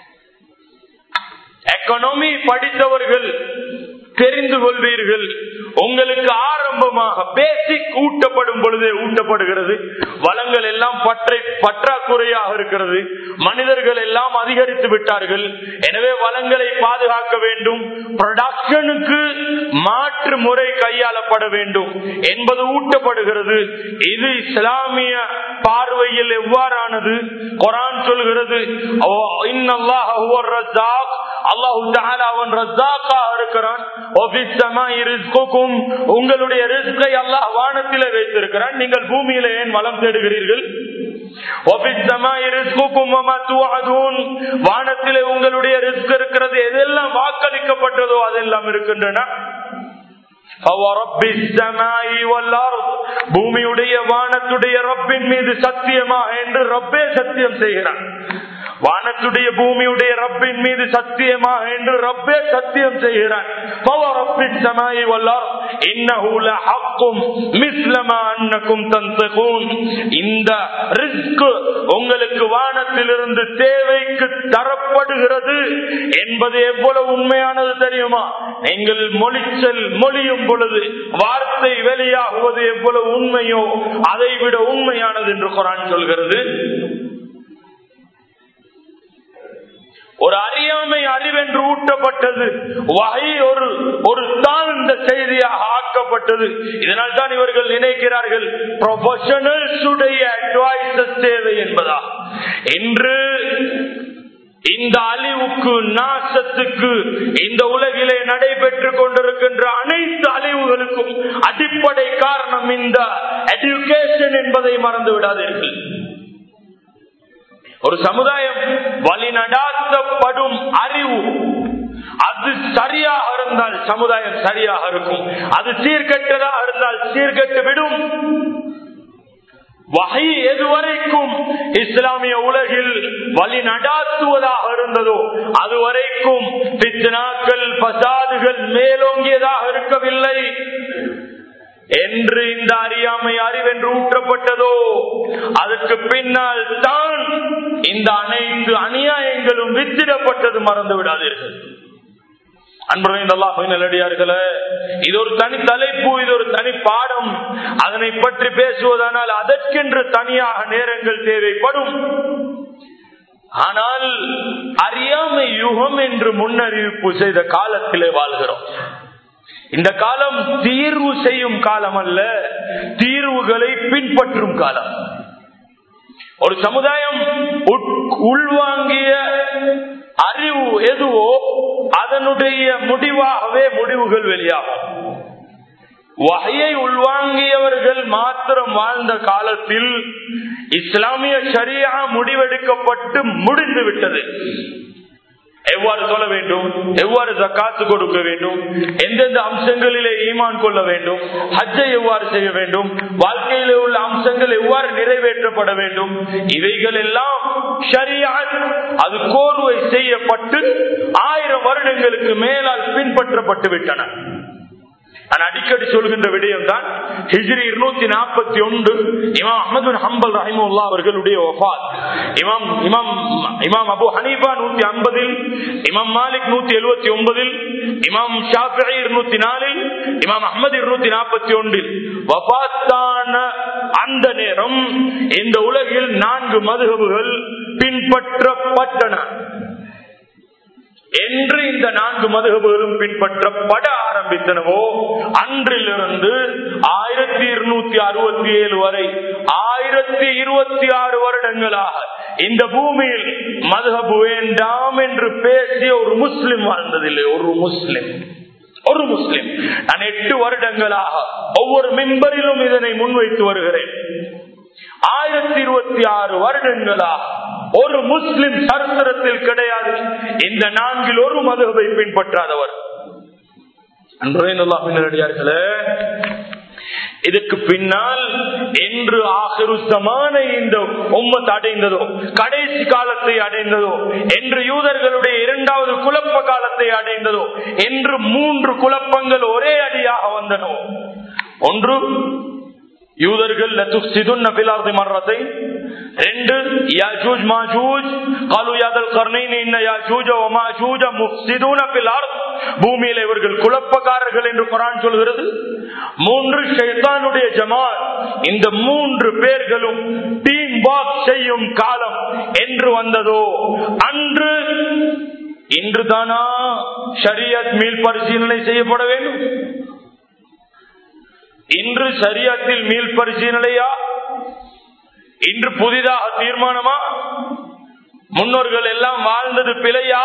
எக்கனாமி படித்தவர்கள் தெரிந்து கொள்வீர்கள், உங்களுக்கு ஆரம்பமாக பேசிக் ஊட்டப்படும் பொழுதே ஊட்டப்படுகிறது. வளங்கள் எல்லாம் பற்றாக்குறையாக இருக்கிறது. மனிதர்கள் எல்லாம் அதிகரித்து விட்டார்கள். எனவே வளங்களை பாதுகாக்க வேண்டும். ப்ரொடக்ஷனுக்கு மாற்று முறை கையாளப்பட வேண்டும் என்பது ஊட்டப்படுகிறது. இது இஸ்லாமிய பார்வையில் எவ்வாறானது? குர்ஆன் சொல்கிறது, இன்னல்லாஹ ஹுவர் ரஸாக், அல்லாஹ் தஆலா அவன் ரஸாக்காக இருக்கிறான். வஃபிஸ் ஸமாஇ ரிஸ்குக்கும், உங்களுடைய ரிஸ்கை அல்லாஹ் வானத்திலே வைத்திருக்கிறான். நீங்கள் பூமியிலே ஏன் வளம் தேடுகிறீர்கள்? வஃபிஸ் ஸமாஇ ரிஸ்குக்கும் வமா துஅதுன், வானத்திலே உங்களுடைய ரிஸ்க் இருக்கிறது. எதெல்லாம் வாக்களிக்கப்பட்டதோ அதெல்லாம் இருக்கின்றன. பூமியுடைய வானத்துடைய ரப்பின் மீது சத்தியமாக என்று ரப்பே சத்தியம் செய்கிறான். வானத்துடைய பூமியுடைய ரப்பின் மீது சத்தியமாக என்று ரப்பே சத்தியம் செய்கிறான். இந்த ரிஸ்க் உங்களுக்கு வானத்திலிருந்து தேவைக்கு தரப்படுகிறது என்பது எவ்வளவு உண்மையானது தெரியுமா? நீங்கள் மொழியும் பொழுது வார்த்தை வெளியாகுவது எவ்வளவு உண்மையோ அதை விட உண்மையானது என்று குர்ஆன் சொல்கிறது. ஒரு அறியாமை அறிவென்று ஊட்டப்பட்டது. வஹி ஒரு தாழ்ந்த செய்தியாக ஆக்கப்பட்டது. இதனால் தான் இவர்கள் நினைக்கிறார்கள் ப்ரொஃபஷனல்ஸ் உடைய அட்வைசஸ் தேவை என்பதா. இன்று இந்த அழிவுக்கு, நாசத்துக்கு, இந்த உலகிலே நடைபெற்றுக் கொண்டிருக்கின்ற அனைத்து அழிவுகளுக்கும் அடிப்படை காரணம் இந்த எஜுகேஷன் என்பதை மறந்து விடாதீர்கள். ஒரு சமுதாயம் வழிநடாத்தப்படும் அறிவு அது சரியாக இருந்தால் சமுதாயம் சரியாக இருக்கும். அது சீர்கெட்டதாக இருந்தால் சீர்கெட்டு விடும். வஹி எதுவரைக்கும் இஸ்லாமிய உலகில் வழி நடாத்துவதாக இருந்ததோ அதுவரைக்கும் பித்னாக்கள், பசாதுகள் மேலோங்கியதாக இருக்கவில்லை. என்று இந்த அறியாமை அறிவென்று ஊற்றப்பட்டதோ அதற்கு பின்னால் தான் இந்த அனைத்து அநியாயங்களும் வித்திடப்பட்டது. மறந்து விடாதீர்கள் அன்பர்களே. இது ஒரு தனி தலைப்பு, இது ஒரு தனி பாடம். அதனை பற்றி பேசுவதானால் அதற்கென்று தனியாக நேரங்கள் தேவைப்படும். ஆனால் அறியாமை யுகம் என்று முன்னறிவிப்பு செய்த காலத்திலே வாழ்கிறோம். இந்த காலம் தீர்வு செய்யும் காலம் அல்ல, தீர்வுகளை பின்பற்றும் காலம். ஒரு சமுதாயம் உள்வாங்கிய அறிவு எதுவோ அதனுடைய முடிவாகவே முடிவுகள் வெளியாகும். வஹையை உள்வாங்கியவர்கள் மாத்திரம் வாழ்ந்த காலத்தில் இஸ்லாமிய ஷரியா முடிவெடுக்கப்பட்டு முடிந்து விட்டது. எவ்வாறு சொல்ல வேண்டும், எவ்வாறு ஜக்காத்து கொடுக்க வேண்டும், எந்தெந்த அம்சங்களிலே ஈமான் கொள்ள வேண்டும், ஹஜ்ஜை எவ்வாறு செய்ய வேண்டும், வாழ்க்கையிலே உள்ள அம்சங்கள் எவ்வாறு நிறைவேற்றப்பட வேண்டும், இவைகள் எல்லாம் ஷரியத் அது கோர்வை செய்யப்பட்டு 1000 வருடங்களுக்கு மேலால் பின்பற்றப்பட்டு விட்டன. நான் அடிக்கடி சொல்கின்ற விடயம் தான் ஹிஜ்ரி 241 இமாம் அஹ்மத் பின் ஹம்பல் ரஹிமஹுல்லாஹ் அவர்களுடைய வஃபாத். இமாம் அபூ ஹனீஃபா 150, இமாம் மாலிக் 179, இமாம் ஷாஃபிஈ 204, இமாம் அஹ்மத் 241 வஃபாத்தான அந்த நேரம் இந்த உலகில் 4 மதுஹபுகள் பின்பற்றப்பட்டன. என்று இந்த 4 மதுஹபுகளும் பின்பற்றப்பட ஆரம்பித்தனவோ அன்றிலிருந்து 1267 வரை 1026 வருடங்களாக இந்த பூமியில் மதுஹபு வேண்டாம் என்று பேசிய ஒரு முஸ்லிம் வாழ்ந்ததில்லை. ஒரு முஸ்லிம் நான் 8 வருடங்களாக ஒவ்வொரு மிம்பரிலும் இதனை முன்வைத்து வருகிறேன். 1026 வருடங்களாக ஒரு முஸ்லிம் சரித்திரத்தில் கிடையாது இந்த 4 ஒரு மதுஹபை பின்பற்றாதவர். அன்பர்களே, இதுக்கு பின்னால் என்று ஆகிரு ஸமானை இந்த உம்மத் அடைந்ததோ, கடைசி காலத்தை அடைந்ததோ, என்று யூதர்களுடைய 2வது குழப்ப காலத்தை அடைந்ததோ, என்று 3 குழப்பங்கள் ஒரே அடியாக வந்தனோ. ஒன்று யூதர்கள் லதுஃப்ஸிதுன்ன ஃபில் அர்தி மர்ரத்தைன். 2 யாஜூஜ் மாஜூஜ் قالوا يا ذا القرنين ان ياجوج وماجوج مفسدون في الارض. பூமியிலே இவர்கள் குழப்பக்காரர்கள் என்று குர்ஆன் சொல்கிறது. 3 ஷைத்தானுடைய ஜமாத். இந்த 3 பேர்களும் டீம் வாக் செய்யும் காலம் என்று வந்ததோ அன்று இன்று தானா ஷரியத் மீள் பரிசீலனை செய்யப்பட வேண்டும்? இன்று ஷரியத்தில் மீள் பரிசீலனையா? இன்று புதிதாக தீர்மானமா? முன்னோர்கள் எல்லாம் வாழ்ந்தது பிழையா?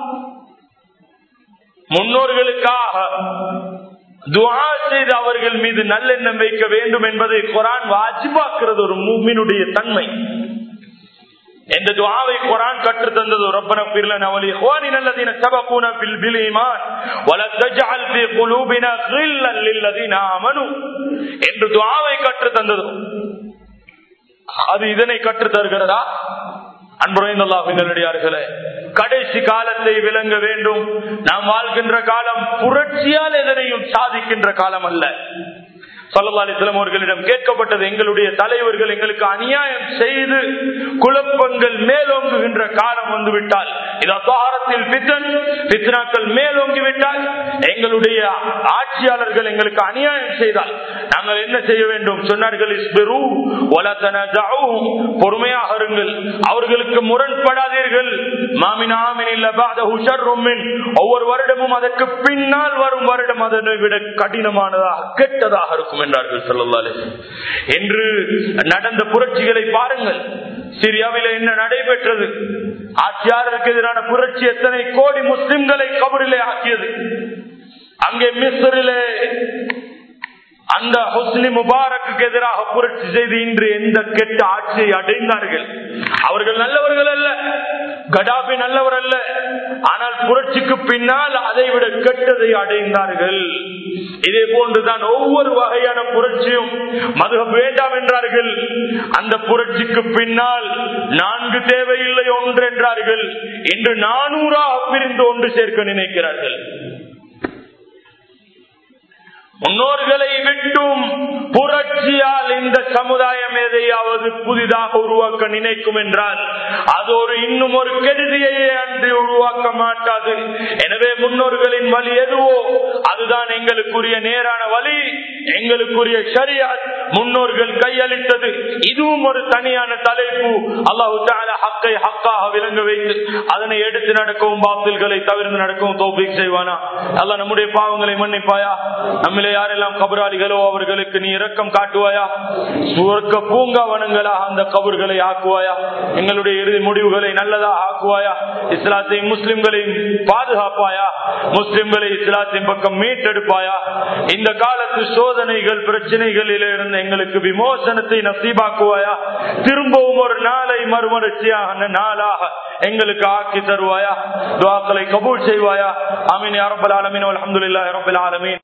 முன்னோர்களுக்காக துஆ செய்து அவர்கள் மீது நல்லெண்ணம் வைக்க வேண்டும் என்பதை குர்ஆன் வாஜிபாக்குறது ஒரு முஃமினுடைய தன்மை. இந்த துஆவை குர்ஆன் கற்று தந்தது. ரப்பனா ஃபிர் லனா வ லிஇக்வானினா அல்லதீன சபகூனா பில் ஈமான் வ லா தஜ்அல் ஃபீ குலூபினா கில்லன் லில்லதீன ஆமனு என்று துஆவை கற்று தந்தது. அது இதனை கற்று தருகிறதா? அன்புரைந்த அல்லாஹ்வின் நல்லடியார்களே, கடைசி காலத்தை விளங்க வேண்டும். நாம் வாழ்கின்ற காலம் புரட்சியால் எதனையும் சாதிக்கின்ற காலம் அல்ல. ஸல்லல்லாஹு அலைஹி வஸல்லம் அவர்களிடம் கேட்கப்பட்டது, எங்களுடைய தலைவர்கள் எங்களுக்கு அநியாயம் செய்து குழப்பங்கள் மேலோங்குகின்ற காலம் வந்துவிட்டால், பித்னாக்கள் மேலோங்கிவிட்டால், எங்களுடைய ஆட்சியாளர்கள் எங்களுக்கு அநியாயம் செய்தால் நாங்கள் என்ன செய்ய வேண்டும்? சொன்னார்கள், இஸ்பிரு வலா தனஸஉ, பொறுமையாக இருங்கள், அவர்களுக்கு முரண்படாதீர்கள். மாமின் ஆமின் இல்ல பஅதஹு ஷர்ரும் மின், ஒவ்வொரு வருடமும் அதற்கு பின்னால் வரும் வருடம் அதனை விட கடினமானதாக கெட்டதாக இருக்கும் என்றார்கள் ஸல்லல்லாஹு அலைஹி வஸல்லம். என்று நடந்த புரட்சிகளை பாருங்கள். சிரியாவிலே என்ன நடைபெற்றது? ஆட்சியாளருக்கு எதிரான புரட்சி எத்தனை கோடி முஸ்லிம்களை கபரிலே ஆக்கியது. அங்கே மிஸ்ரிலே அந்த ஹுஸ்னி முபாரக்கு எதிராக புரட்சி செய்து இன்று எந்த கெட்ட ஆட்சியை அடைந்தார்கள். அவர்கள் நல்லவர்கள் அல்ல, கடாபி நல்லவர் அல்ல, ஆனால் புரட்சிக்கு பின்னால் அதை விட கெட்டதை அடைந்தார்கள். இதே போன்றுதான் ஒவ்வொரு வகையான புரட்சியும். மதுஹப் வேண்டாம் என்றார்கள், அந்த புரட்சிக்கு பின்னால் 4 தேவையில்லை 1 என்றார்கள். இன்று 400ஆக பிரிந்து ஒன்று சேர்க்க நினைக்கிறார்கள். முன்னோர்களை விட்டும் புரட்சியால் இந்த சமுதாயம் எதையாவது புதிதாக உருவாக்க நினைக்கும் என்றால் அது இன்னும் ஒரு கெடுதியையே அன்று உருவாக்க மாட்டாது. எனவே முன்னோர்களின் வழி எதுவோ அதுதான் எங்களுக்குரிய நேரான வழி, எங்களுக்குரிய ஷரியத். முன்னோர்கள் கையளித்தது இதுவும் ஒரு தனியான தலைப்பு. அல்லாஹ் தஆலா ஹக்கை ஹக்காக விளங்க வைத்து அதனை எடுத்து நடக்கவும், பாத்தில்களை தவிர்த்து நடக்கவும் தௌஃபீக் செய்வானா. அல்லாஹ் நம்முடைய பாவங்களை மன்னிப்பாயா. நம்மிலே யாரெல்லாம் கபராளிகளோ அவர்களுக்கு நீ இரக்கம் காட்டுவாயா. சுவர்க்க பூங்காவனங்களாக அந்த கபர்களை ஆக்குவாயா. எங்களுடைய இறுதி முடிவுகளை நல்லதாக ஆக்குவாயா. இஸ்லாத்தையும் முஸ்லிம்களையும் பாதுகாப்பாயா. முஸ்லிம்களை இஸ்லாத்தின் பக்கம் மீட்டெடுப்பாயா. இந்த காலத்து சோதனைகள் பிரச்சனைகளில் இருந்து எங்களுக்கு விமோசனத்தை நசீபாக்குவாயா. திரும்பவும் ஒரு நாளை மறுமலர்ச்சியான நாளாக எங்களுக்கு ஆக்கி தருவாயா. துஆக்களை கபூல் செய்வாயா. ஆமீன் யா ரப்பல் ஆலமீன். அல்ஹம்துலில்லாஹி ரப்பில் ஆலமீன்.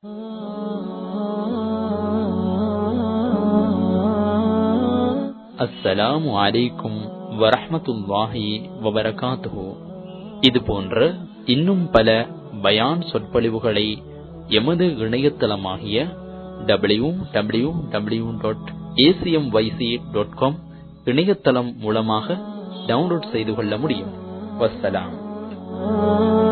அஸ்ஸலாமு அலைக்கும் வரஹ்மத்துல்லாஹி வபரகாத்துஹு. இது போன்ற இன்னும் பல பயான் சொற்பொழிவுகளை எமது இணையதளமாகிய www.acmyc.com இணையதளம் மூலமாக டவுன்லோட் செய்து கொள்ள முடியும். வஸ்ஸலாம்.